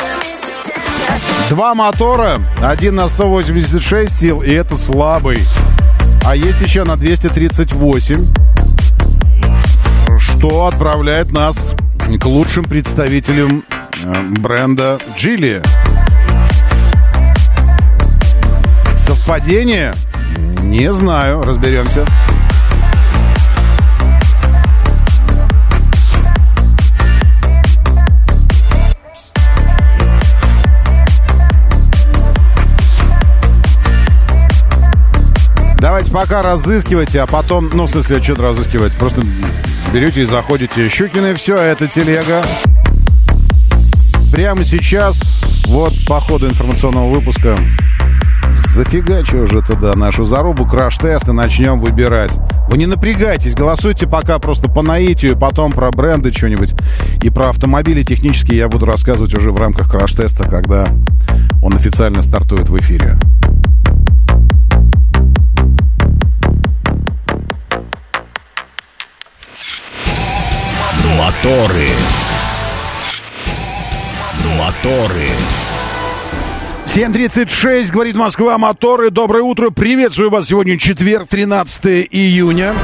Два мотора, один на сто восемьдесят шесть сил, и это слабый. А есть еще на двести тридцать восемь, что отправляет нас к лучшим представителям бренда Geely. Совпадение? Не знаю, разберемся. Давайте пока разыскивайте, а потом, ну, в смысле, что-то разыскивать. Просто берете и заходите. Щукины, все, это телега. Прямо сейчас, вот по ходу информационного выпуска, зафигачу уже туда нашу зарубу, краш-тест, и начнем выбирать. Вы не напрягайтесь, голосуйте пока просто по наитию, потом про бренды что-нибудь. И про автомобили технические я буду рассказывать уже в рамках краш-теста, когда он официально стартует в эфире. Моторы. Моторы. семь тридцать шесть, говорит Москва, моторы. Доброе утро, приветствую вас. Сегодня четверг, тринадцатое июня.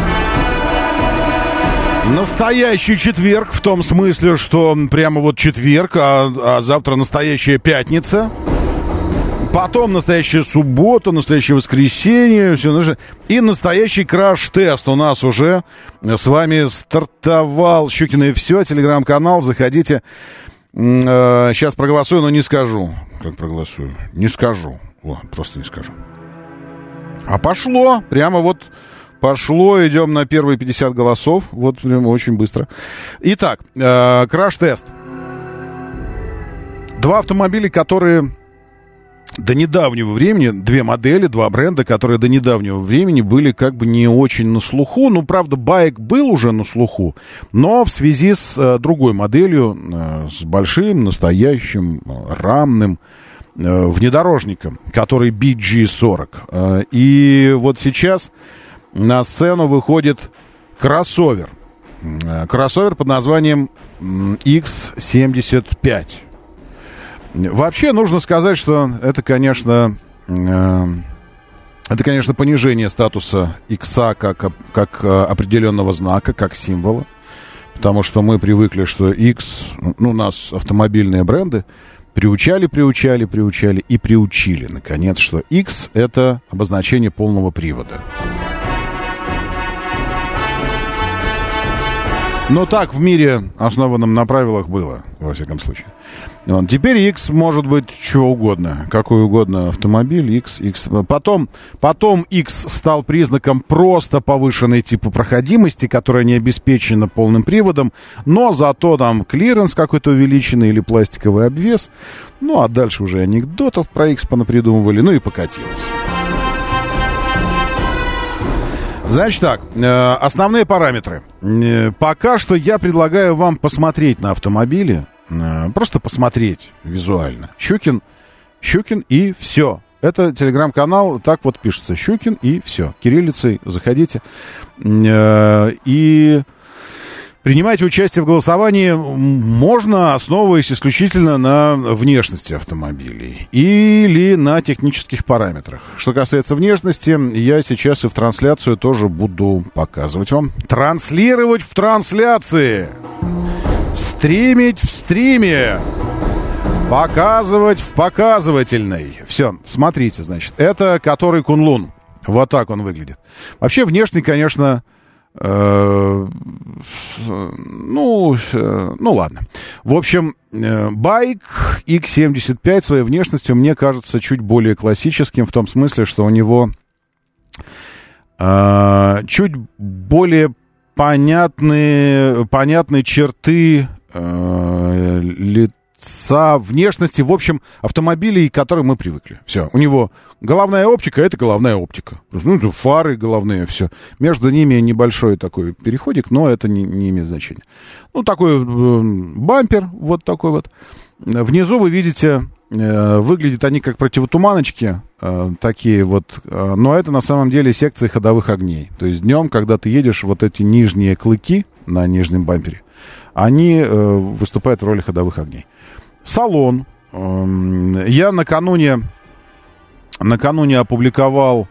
Настоящий четверг, в том смысле, что прямо вот четверг, а, а завтра настоящая пятница. Потом настоящая суббота, настоящее воскресенье, все, и настоящий краш-тест у нас уже с вами стартовал. Щукина и все, телеграм-канал, заходите. Сейчас проголосую, но не скажу. Как проголосую? Не скажу. О, просто не скажу. А пошло, прямо вот пошло, идем на первые пятьдесят голосов. Вот прямо очень быстро. Итак, э, краш-тест. Два автомобиля, которые до недавнего времени две модели, два бренда, которые до недавнего времени были как бы не очень на слуху. Ну, правда, байк был уже на слуху, но в связи с э, другой моделью, э, с большим, настоящим, э, рамным э, внедорожником, который би джи сорок. Э, и вот сейчас на сцену выходит кроссовер. Э, кроссовер под названием икс семьдесят пять. Вообще нужно сказать, что это, конечно, э, это, конечно, понижение статуса икса как, как определенного знака, как символа, потому что мы привыкли, что X, ну, нас автомобильные бренды приучали, приучали, приучали и приучили, наконец, что X — это обозначение полного привода. Но так в мире, основанном на правилах, было, во всяком случае. Вот. Теперь X может быть что угодно, какой угодно автомобиль, X, X. Потом, потом X стал признаком просто повышенной типа проходимости, которая не обеспечена полным приводом, но зато там клиренс какой-то увеличенный или пластиковый обвес. Ну, а дальше уже анекдотов про X понапридумывали, ну и покатилось. Значит так, э, основные параметры. Э, пока что я предлагаю вам посмотреть на автомобили, э, просто посмотреть визуально. Щукин, Щукин и все. Это телеграм-канал, так вот пишется, Щукин и все. Кириллицей заходите. Э, и принимайте участие в голосовании можно, основываясь исключительно на внешности автомобилей или на технических параметрах. Что касается внешности, я сейчас и в трансляцию тоже буду показывать вам. Транслировать в трансляции. Стримить в стриме. Показывать в показывательной. Все, смотрите, значит. Это который Кунлун. Вот так он выглядит. Вообще, внешне, конечно... Э, ну, э, ну ладно. В общем, э, байк икс семьдесят пять своей внешностью мне кажется чуть более классическим, в том смысле, что у него э, чуть более понятные, понятные черты э, лица, внешности, в общем, автомобилей, к которым мы привыкли. Все. У него головная оптика — это головная оптика. Ну, фары головные, все. Между ними небольшой такой переходик, но это не, не имеет значения. Ну, такой э, бампер, вот такой вот. Внизу вы видите, э, выглядят они как противотуманочки, э, такие вот, э, но это на самом деле секция ходовых огней. То есть днем, когда ты едешь, вот эти нижние клыки на нижнем бампере, они э, выступают в роли ходовых огней. Салон. Э, я накануне, накануне опубликовал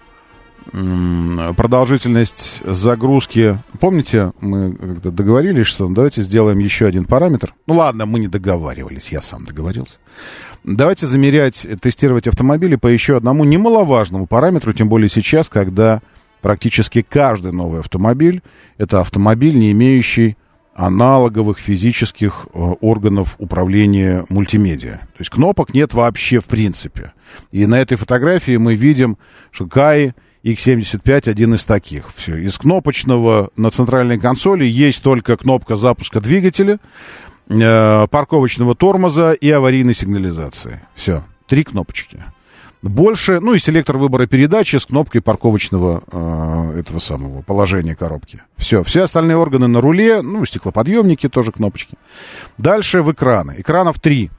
э, продолжительность загрузки. Помните, мы как-то договорились, что давайте сделаем еще один параметр. Ну ладно, мы не договаривались, я сам договорился. Давайте замерять, тестировать автомобили по еще одному немаловажному параметру, тем более сейчас, когда практически каждый новый автомобиль — это автомобиль, не имеющий аналоговых физических э, органов управления мультимедиа. То есть кнопок нет вообще в принципе. И на этой фотографии мы видим, что Кай икс семьдесят пять один из таких. Все. Из кнопочного на центральной консоли есть только кнопка запуска двигателя, э, парковочного тормоза и аварийной сигнализации. Все. Три кнопочки. Больше, ну и селектор выбора передачи с кнопкой парковочного э, этого самого положения коробки. Все, все остальные органы на руле, ну, стеклоподъемники тоже кнопочки. Дальше в экраны. Экранов три.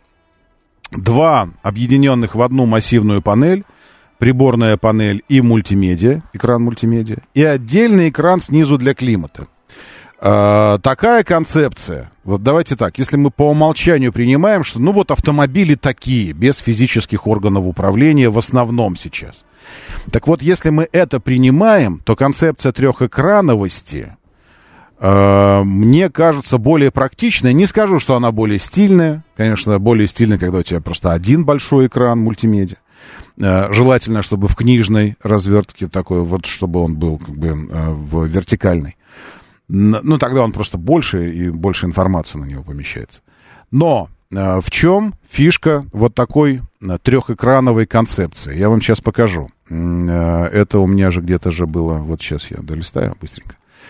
Два объединенных в одну массивную панель, приборная панель и мультимедиа, экран мультимедиа, и отдельный экран снизу для климата. Uh, такая концепция, вот давайте так, если мы по умолчанию принимаем, что ну вот автомобили такие, без физических органов управления в основном сейчас. Так вот, если мы это принимаем, то концепция трехэкрановости uh, мне кажется более практичной. Не скажу, что она более стильная. Конечно, более стильная, когда у тебя просто один большой экран мультимедиа. Uh, желательно, чтобы в книжной развертке такой, вот чтобы он был как бы uh, в вертикальной. Ну, тогда он просто больше, и больше информации на него помещается. Но э, в чем фишка вот такой э, трехэкрановой концепции? Я вам сейчас покажу. Э, это у меня же где-то же было... Вот сейчас я долистаю быстренько.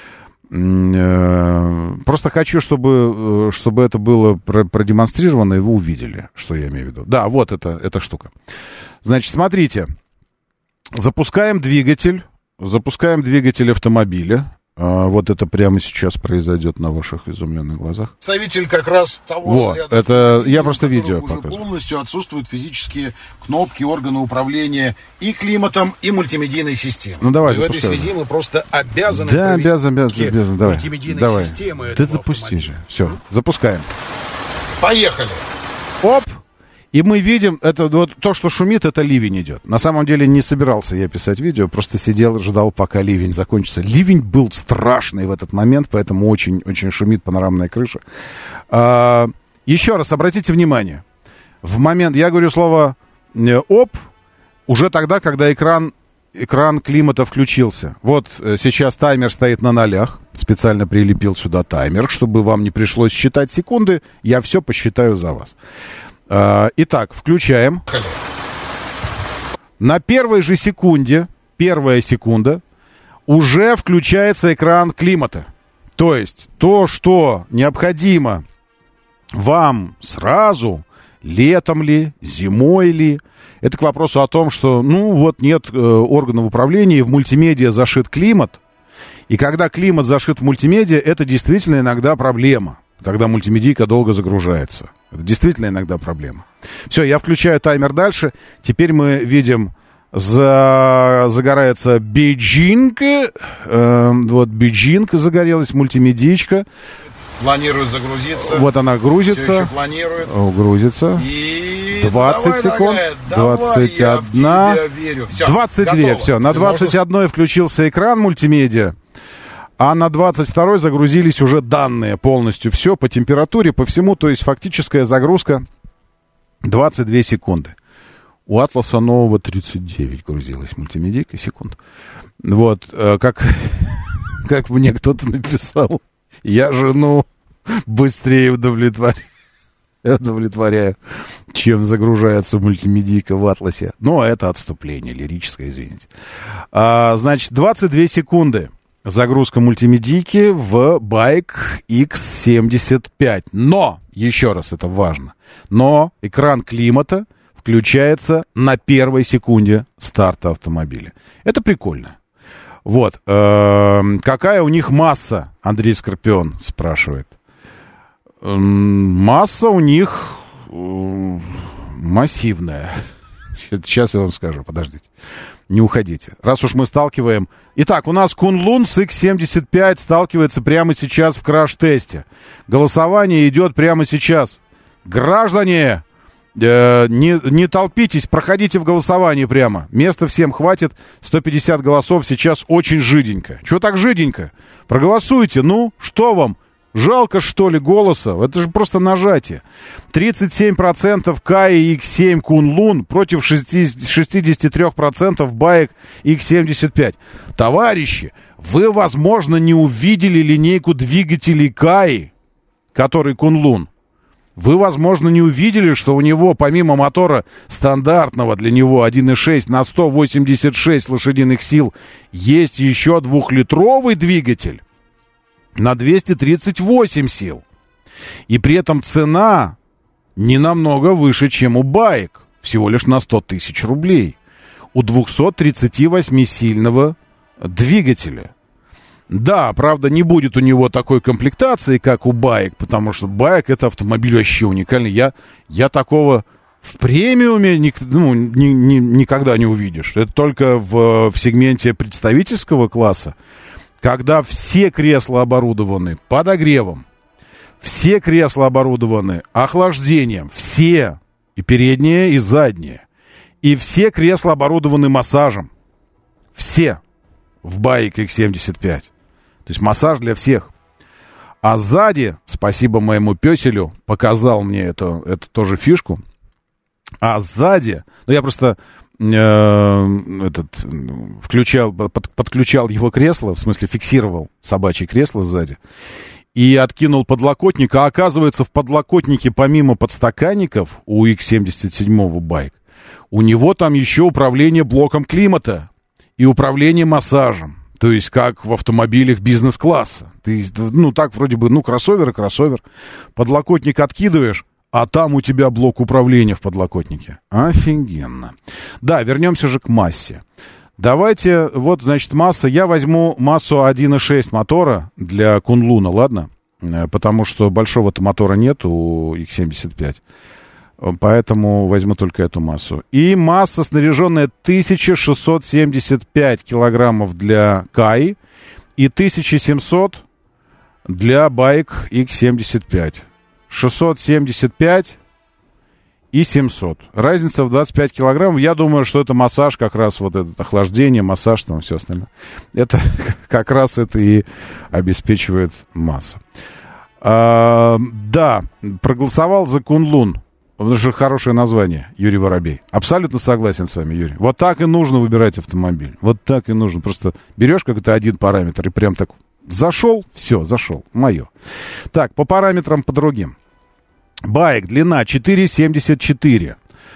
Просто хочу, чтобы, чтобы это было продемонстрировано, и вы увидели, что я имею в виду. Да, вот это, эта штука. Значит, смотрите. Запускаем двигатель. Запускаем двигатель автомобиля. Вот это прямо сейчас произойдет на ваших изумленных глазах. Представитель как раз того вот, разряда, это я просто видео уже показываю. Полностью отсутствуют физические кнопки, органы управления и климатом, и мультимедийной системой. Ну давай, и в этой связи мы просто обязаны... Да, обязан, обязан, обязан. Давай, мультимедийной давай. системы. Ты запусти же. Все, запускаем. Поехали. Оп! И мы видим, это вот то, что шумит, это ливень идет. На самом деле не собирался я писать видео, просто сидел, ждал, пока ливень закончится. Ливень был страшный в этот момент, поэтому очень-очень шумит панорамная крыша. А, еще раз обратите внимание. В момент, я говорю слово «оп», уже тогда, когда экран, экран климата включился. Вот сейчас таймер стоит на нолях. Специально прилепил сюда таймер, чтобы вам не пришлось считать секунды. Я все посчитаю за вас. Итак, включаем. На первой же секунде, первая секунда, уже включается экран климата. То есть то, что необходимо вам сразу, летом ли, зимой ли, это к вопросу о том, что, ну, вот нет э, органов управления, и в мультимедиа зашит климат. И когда климат зашит в мультимедиа, это действительно иногда проблема. Когда мультимедийка долго загружается. Это действительно иногда проблема. Все, я включаю таймер дальше. Теперь мы видим, за... загорается Бейджинг. Э, вот Бейджинг загорелась, мультимедийка. Планирует загрузиться. Вот она грузится. Все еще планирует. О, грузится. И... двадцать давай, секунд. дорогая, двадцать давай, одна. я в тебя верю. Все, двадцать две. готово. Все, на двадцать одной можешь... включился экран мультимедиа. А на двадцать второй загрузились уже данные полностью. Все по температуре, по всему. То есть фактическая загрузка двадцать две секунды. У Атласа нового тридцать девять грузилась мультимедийка секунд. Вот, как, как мне кто-то написал. Я жену быстрее удовлетворяю, удовлетворяю, чем загружается мультимедийка в Атласе. Но это отступление лирическое, извините. А, значит, двадцать две секунды. Загрузка мультимедийки в байк икс семьдесят пять. Но, еще раз, это важно, но экран климата включается на первой секунде старта автомобиля. Это прикольно. Вот. Э-э- какая у них масса, Андрей Скорпион спрашивает. Э-э- масса у них э- массивная. Сейчас я вам скажу, подождите. Не уходите. Раз уж мы сталкиваем... Итак, у нас Кунлун с икс семьдесят пять сталкивается прямо сейчас в краш-тесте. Голосование идет прямо сейчас. Граждане, э, не, не толпитесь, проходите в голосование прямо. Места всем хватит. сто пятьдесят голосов сейчас очень жиденько. Чего так жиденько? Проголосуйте. Ну, что вам? Жалко, что ли, голоса? Это же просто нажатие. тридцать семь процентов Каи икс семь Кунлун против шестьдесят три процента баек икс семьдесят пять. Товарищи, вы, возможно, не увидели линейку двигателей Каи, который Кунлун. Вы, возможно, не увидели, что у него, помимо мотора стандартного для него один и шесть на сто восемьдесят шесть лошадиных сил, есть еще двухлитровый двигатель на двести тридцать восемь сил. И при этом цена не намного выше, чем у баек. Всего лишь на сто тысяч рублей. У двухсот тридцати восьми сильного двигателя. Да, правда, не будет у него такой комплектации, как у баек, потому что баек — это автомобиль вообще уникальный. Я, я такого в премиуме ни, ну, ни, ни, никогда не увидишь. Это только в, в сегменте представительского класса. Когда все кресла оборудованы подогревом, все кресла оборудованы охлаждением, все, и передние, и задние, и все кресла оборудованы массажем, все в байк икс семьдесят пять, то есть массаж для всех. А сзади, спасибо моему пёселю, показал мне эту, эту тоже фишку, а сзади, ну я просто... этот, включал, под, подключал его кресло, в смысле фиксировал собачье кресло сзади и откинул подлокотник, а оказывается в подлокотнике помимо подстаканников у икс семьдесят семь байк, у него там еще управление блоком климата и управление массажем. То есть, как в автомобилях бизнес-класса. Ты, ну, так вроде бы, ну, кроссовер и кроссовер. Подлокотник откидываешь, а там у тебя блок управления в подлокотнике. Офигенно. Да, вернемся же к массе. Давайте, вот, значит, масса. Я возьму массу один и шесть мотора для Кунлуна, ладно? Потому что большого-то мотора нет у икс семьдесят пять. Поэтому возьму только эту массу. И масса, снаряженная тысяча шестьсот семьдесят пять килограммов для Каи и тысяча семьсот для байк икс семьдесят пять. шестьсот семьдесят пять и семьсот. Разница в двадцать пять килограммов. Я думаю, что это массаж, как раз вот это охлаждение, массаж, там все остальное. Это как раз это и обеспечивает массу. А, да, проголосовал за Кунлун. Это же хорошее название, Юрий Воробей. Абсолютно согласен с вами, Юрий. Вот так и нужно выбирать автомобиль. Вот так и нужно. Просто берешь какой-то один параметр и прям так зашел, все, зашел, мое. Так, по параметрам, по другим. Байк, длина четыре семьдесят четыре.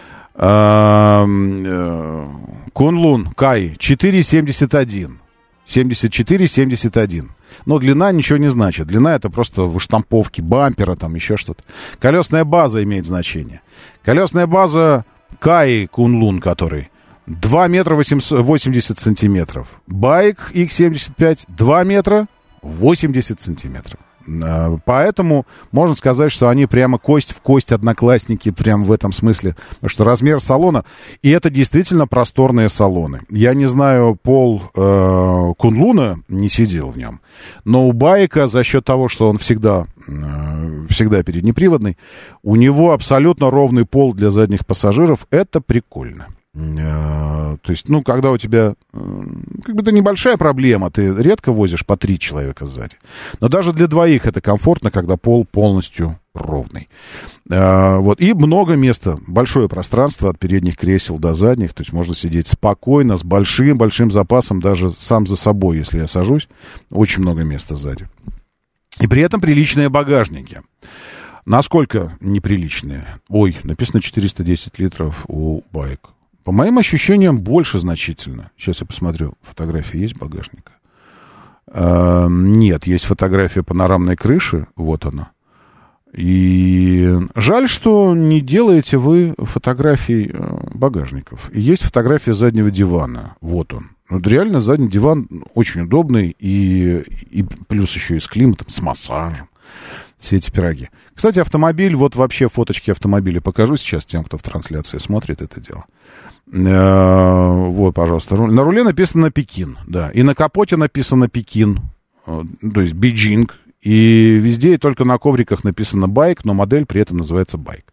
Кунлун, Каи, четыре семьдесят один. семьдесят четыре семьдесят один. Но длина ничего не значит. Длина — это просто выштамповки бампера, там еще что-то. Колесная база имеет значение. Колесная база Каи Кунлун, который два метра восемьдесят сантиметров. Байк икс семьдесят пять два метра восемьдесят сантиметров. Поэтому можно сказать, что они прямо кость в кость одноклассники, прям в этом смысле. Потому что размер салона, и это действительно просторные салоны. Я не знаю, пол э, Кунлуна не сидел в нем, но у байка за счет того, что он всегда, э, всегда переднеприводный, у него абсолютно ровный пол для задних пассажиров. Это прикольно. То есть, ну, когда у тебя как бы это небольшая проблема, ты редко возишь по три человека сзади. Но даже для двоих это комфортно, когда пол полностью ровный. Вот. И много места, большое пространство от передних кресел до задних. То есть можно сидеть спокойно, с большим-большим запасом, даже сам за собой, если я сажусь. Очень много места сзади. И при этом приличные багажники. Насколько неприличные? Ой, написано четыреста десять литров у байк. По моим ощущениям, больше значительно. Сейчас я посмотрю, фотография есть багажника? А, нет, есть фотография панорамной крыши, вот она. И жаль, что не делаете вы фотографий багажников. И есть фотография заднего дивана, вот он. Вот реально задний диван очень удобный, и, и плюс еще и с климатом, с массажем. Все эти пироги. Кстати, автомобиль, вот вообще фоточки автомобиля покажу сейчас тем, кто в трансляции смотрит это дело. Вот, пожалуйста. На руле написано Пекин, да. И на капоте написано Пекин, то есть Бейджинг. И везде, и только на ковриках написано байк, но модель при этом называется байк.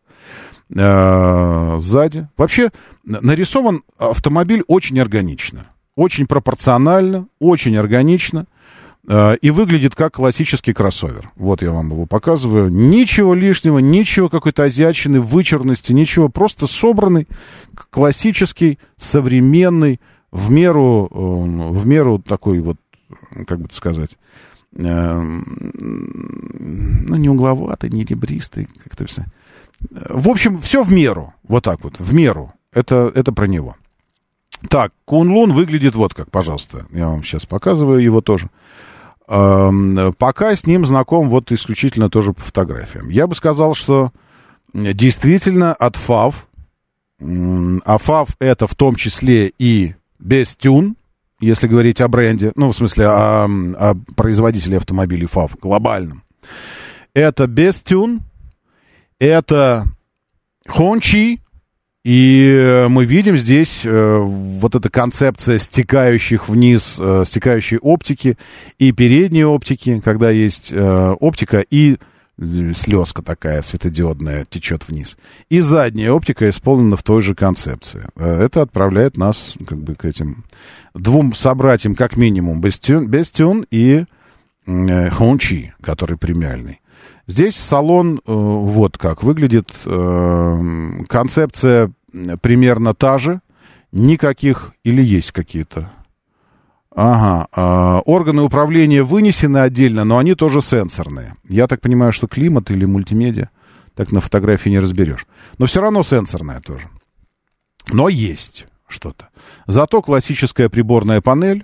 Сзади. Вообще, нарисован автомобиль очень органично. Очень пропорционально, очень органично. И выглядит как классический кроссовер. Вот я вам его показываю. Ничего лишнего, ничего какой-то азиатчины, вычурности, ничего. Просто собранный, классический, современный, в меру, в меру такой вот, как бы сказать, ну, не угловатый, не ребристый. Как-то все. В общем, все в меру. Вот так вот, в меру. Это, это про него. Так, Кунлун выглядит вот как, пожалуйста. Я вам сейчас показываю его тоже. Пока с ним знаком вот исключительно тоже по фотографиям. Я бы сказал, что действительно от ФАВ, а ФАВ это в том числе и Bestune, если говорить о бренде, ну, в смысле о, о производителе автомобилей ФАВ глобальном. Это Bestune, это Hongqi. И мы видим здесь э, вот эта концепция стекающих вниз, э, стекающей оптики и передней оптики, когда есть э, оптика и слезка такая светодиодная течет вниз. И задняя оптика исполнена в той же концепции. Это отправляет нас как бы к этим двум собратьям, как минимум, Bestune, Bestune и э, Hongqi, который премиальный. Здесь салон э, вот как выглядит. Э, концепция примерно та же. Никаких, или есть какие-то. Ага. Э, органы управления вынесены отдельно, но они тоже сенсорные. Я так понимаю, что климат или мультимедиа. Так на фотографии не разберешь. Но все равно сенсорная тоже. Но есть что-то. Зато классическая приборная панель.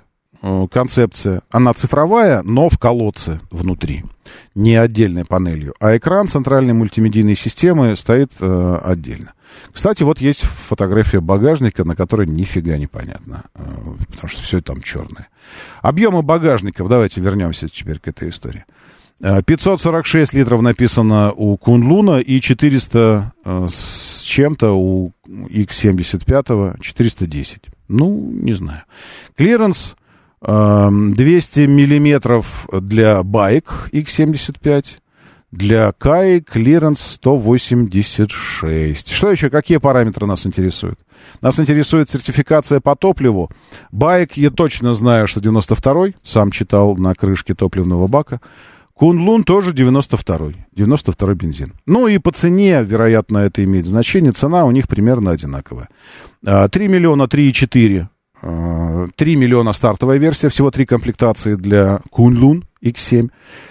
э, концепция. Она цифровая, но в колодце внутри. Не отдельной панелью. А экран центральной мультимедийной системы стоит э, отдельно. Кстати, вот есть фотография багажника, на которой нифига не понятно. Э, потому что все там черное. Объемы багажников. Давайте вернемся теперь к этой истории. пятьсот сорок шесть литров написано у Кунлуна и четыреста э, с чем-то у икс семьдесят пять, четыреста десять. Ну, не знаю. Клиренс э, двести миллиметров для байк икс семьдесят пять, для Кай клиренс сто восемьдесят шесть. Что еще? Какие параметры нас интересуют? Нас интересует сертификация по топливу. Байк, я точно знаю, что девяносто второй, сам читал на крышке топливного бака. Кунлун тоже девяносто второй. девяносто второй бензин. Ну и по цене, вероятно, это имеет значение. Цена у них примерно одинаковая. три миллиона, три и четыре. три миллиона стартовая версия. Всего три комплектации для Кунлун икс семь.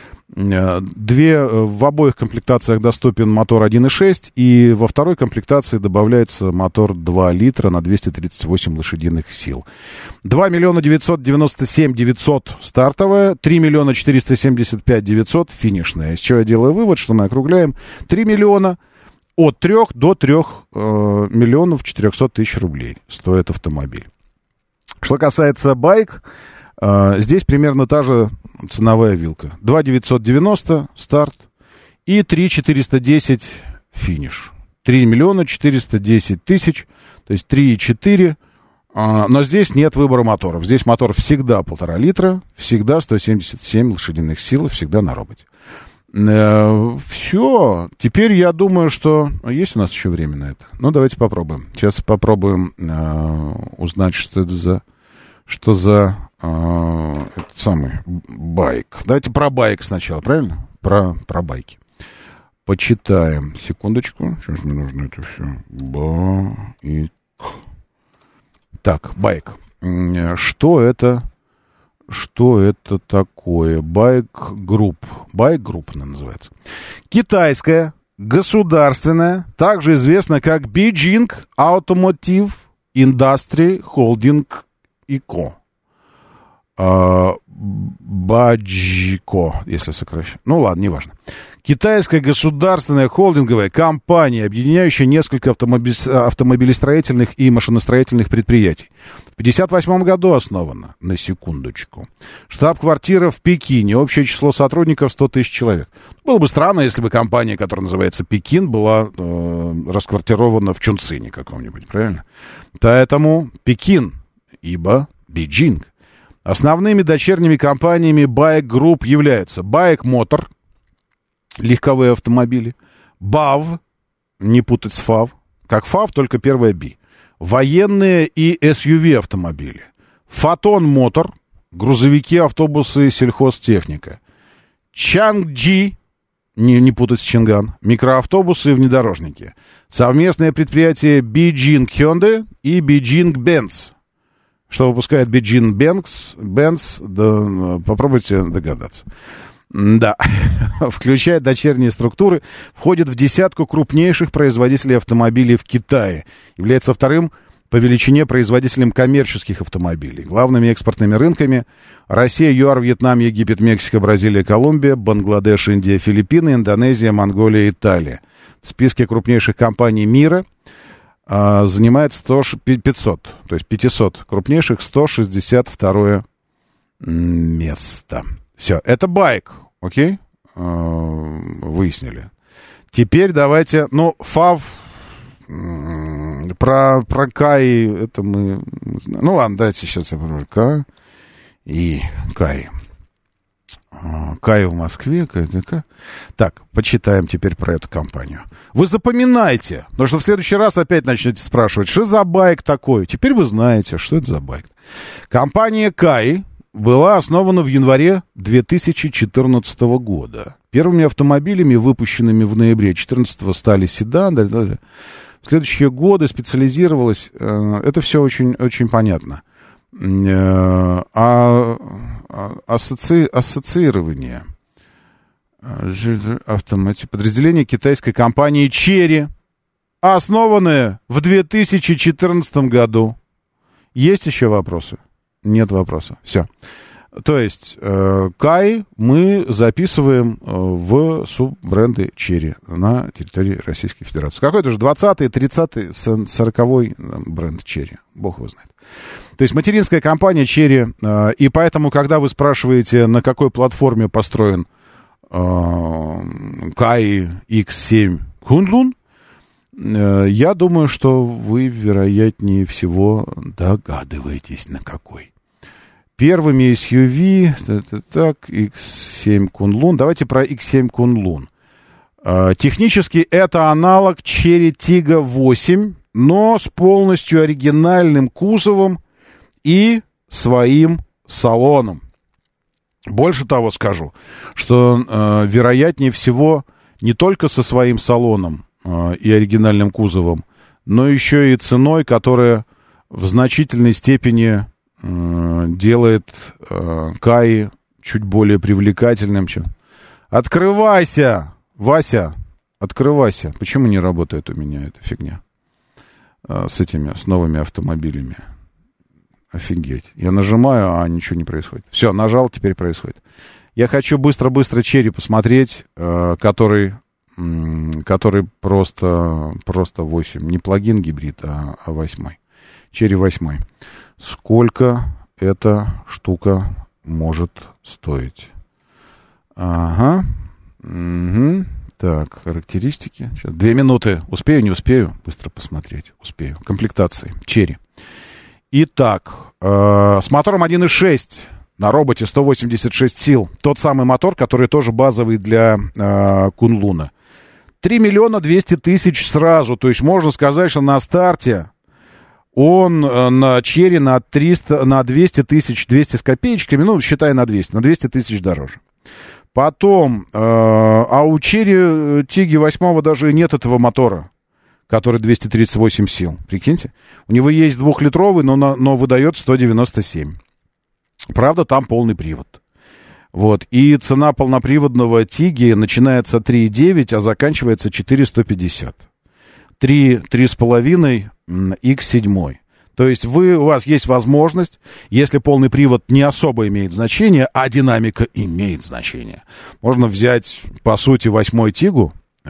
Две, в обоих комплектациях доступен мотор один и шесть, и во второй комплектации добавляется мотор два литра на двести тридцать восемь лошадиных сил. два миллиона девятьсот девяносто семь тысяч девятьсот стартовая, три миллиона четыреста семьдесят пять тысяч девятьсот финишная. Из чего я делаю вывод, что мы округляем три миллиона от трёх до трёх э, миллионов четырёхсот тысяч рублей стоит автомобиль. Что касается байк, Uh, здесь примерно та же ценовая вилка. два девятьсот девяносто старт и три четыреста десять финиш. три миллиона четыреста десять тысяч, то есть три и четыре. Uh, но здесь нет выбора моторов. Здесь мотор всегда полтора литра, всегда сто семьдесят семь лошадиных сил, всегда на роботе. Uh, все. Теперь я думаю, что... Есть у нас еще время на это? Ну, давайте попробуем. Сейчас попробуем uh, узнать, что это за... Что за... этот самый байк. Давайте про байк сначала, правильно? Про, про байки. Почитаем. Секундочку. Сейчас мне нужно это все. Байк. Так, байк. Что это? Что это такое? Байк Групп. Байк Групп она называется. Китайская, государственная, также известна как Beijing Automotive Industry Holding и Co. Uh, Баджико, если сокращенно. Ну ладно, неважно. Китайская государственная холдинговая компания, объединяющая несколько автомобиль... автомобилестроительных и машиностроительных предприятий. В пятьдесят восьмом году основана, на секундочку. Штаб-квартира в Пекине, общее число сотрудников сто тысяч человек. Было бы странно, если бы компания, которая называется Пекин, была э, расквартирована в Чунцине каком-нибудь, правильно? Поэтому Пекин, ибо Бейджинг. Основными дочерними компаниями Байк Групп являются Байк Мотор, легковые автомобили, БАВ, не путать с ФАВ, как ФАВ, только первая Би, военные и эс ю ви автомобили, Фотон Мотор, грузовики, автобусы, сельхозтехника, Чангджи, не, не путать с Чинган, микроавтобусы и внедорожники, совместное предприятие Beijing Hyundai и Beijing Benz. Что выпускает Beijing Benz, Benz, да, попробуйте догадаться. Да, включает дочерние структуры, входит в десятку крупнейших производителей автомобилей в Китае, является вторым по величине производителем коммерческих автомобилей. Главными экспортными рынками Россия, ЮАР, Вьетнам, Египет, Мексика, Бразилия, Колумбия, Бангладеш, Индия, Филиппины, Индонезия, Монголия, Италия. В списке крупнейших компаний мира занимает сто, пятьсот, то есть пятьсот крупнейших, сто шестьдесят второе место. Все, это байк, окей? Выяснили. Теперь давайте, ну, ФАВ, про, про Кай, это мы, мы знаем. Ну, ладно, давайте сейчас я покажу. К и Кай. Кай в Москве. Кай, Кай. Так, почитаем теперь про эту компанию. Вы запоминайте, потому что в следующий раз опять начнете спрашивать, что за байк такой. Теперь вы знаете, что это за байк. Компания Кай была основана в январе две тысячи четырнадцатого года. Первыми автомобилями, выпущенными в ноябре две тысячи четырнадцатого, стали седаны. В следующие годы специализировалась. Это все очень, очень понятно. А ассоци... ассоциирование автомати... подразделение китайской компании Chery, основанное в две тысячи четырнадцатом году. Есть еще вопросы? нет вопроса. Все. То есть э, Кай мы записываем э, в суббренды Черри на территории Российской Федерации. Какой-то же двадцатый, тридцатый, сороковой бренд Черри. Бог его знает. То есть материнская компания Черри. Э, и поэтому, когда вы спрашиваете, на какой платформе построен э, Кай икс семь Кунлун, э, я думаю, что вы, вероятнее всего, догадываетесь, на какой. Первыми эс ю ви, так, икс семь Kunlun. Давайте про икс семь Kunlun. Технически это аналог Черри Tiggo восемь, но с полностью оригинальным кузовом и своим салоном. Больше того скажу, что, э, вероятнее всего, не только со своим салоном э, и оригинальным кузовом, но еще и ценой, которая в значительной степени делает э, Кай чуть более привлекательным, чем... Открывайся, Вася, открывайся. Почему не работает у меня эта фигня э, с этими, с новыми автомобилями? Офигеть. Я нажимаю, а ничего не происходит. Все, нажал, теперь происходит. Я хочу быстро-быстро Черри посмотреть, э, который, э, который просто, просто восемь. Не плагин гибрид, а, а восьмой. Черри восьмой. Сколько эта штука может стоить? Ага. Угу. Так, характеристики. Сейчас. Две минуты. Успею, не успею? Быстро посмотреть. Успею. Комплектации. Черри. Итак, э, с мотором один и шесть на роботе, сто восемьдесят шесть сил. Тот самый мотор, который тоже базовый для э, Кунлуна. три миллиона двести тысяч сразу. То есть можно сказать, что на старте он на Черри на триста, на двести тысяч, двести с копеечками, ну, считай на двести, на двести тысяч дороже. Потом, э, а у Черри Tiggo восемь даже нет этого мотора, который двести тридцать восемь сил. Прикиньте, у него есть двухлитровый, но, но выдает сто девяносто семь. Правда, там полный привод. Вот, и цена полноприводного Tiggo начинается три девять, а заканчивается четыре сто пятьдесят. три, три с половиной икс семь. То есть вы, у вас есть возможность, если полный привод не особо имеет значение, а динамика имеет значение, можно взять, по сути, восьмой Tiggo,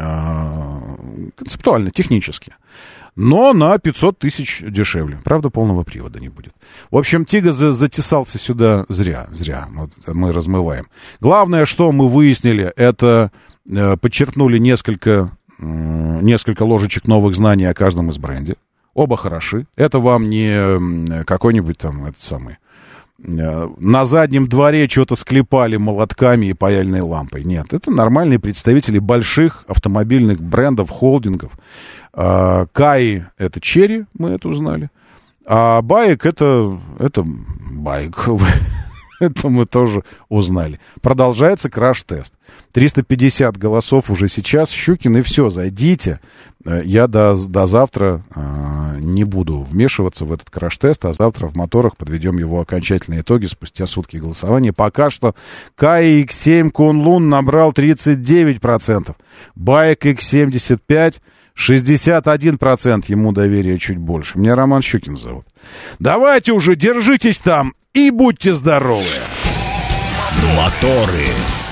э, концептуально, технически, но на пятьсот тысяч дешевле. Правда, полного привода не будет. В общем, Tiggo за, затесался сюда зря, зря. Вот мы размываем. Главное, что мы выяснили, это э, подчеркнули несколько... несколько ложечек новых знаний о каждом из бренде. Оба хороши. Это вам не какой-нибудь там, этот самый, на заднем дворе что-то склепали молотками и паяльной лампой. Нет, это нормальные представители больших автомобильных брендов, холдингов. Кай — это Черри, мы это узнали. А Байк — это, это Байк. Это мы тоже узнали. Продолжается краш-тест. триста пятьдесят голосов уже сейчас. Щукин, и все, зайдите. Я до, до завтра э, не буду вмешиваться в этот краш-тест, а завтра в моторах подведем его окончательные итоги спустя сутки голосования. Пока что Кай икс семь Kunlun набрал тридцать девять процентов. Байк икс семьдесят пять шестьдесят один процент, ему доверие чуть больше. Меня Роман Щукин зовут. Давайте уже, держитесь там и будьте здоровы. Моторы.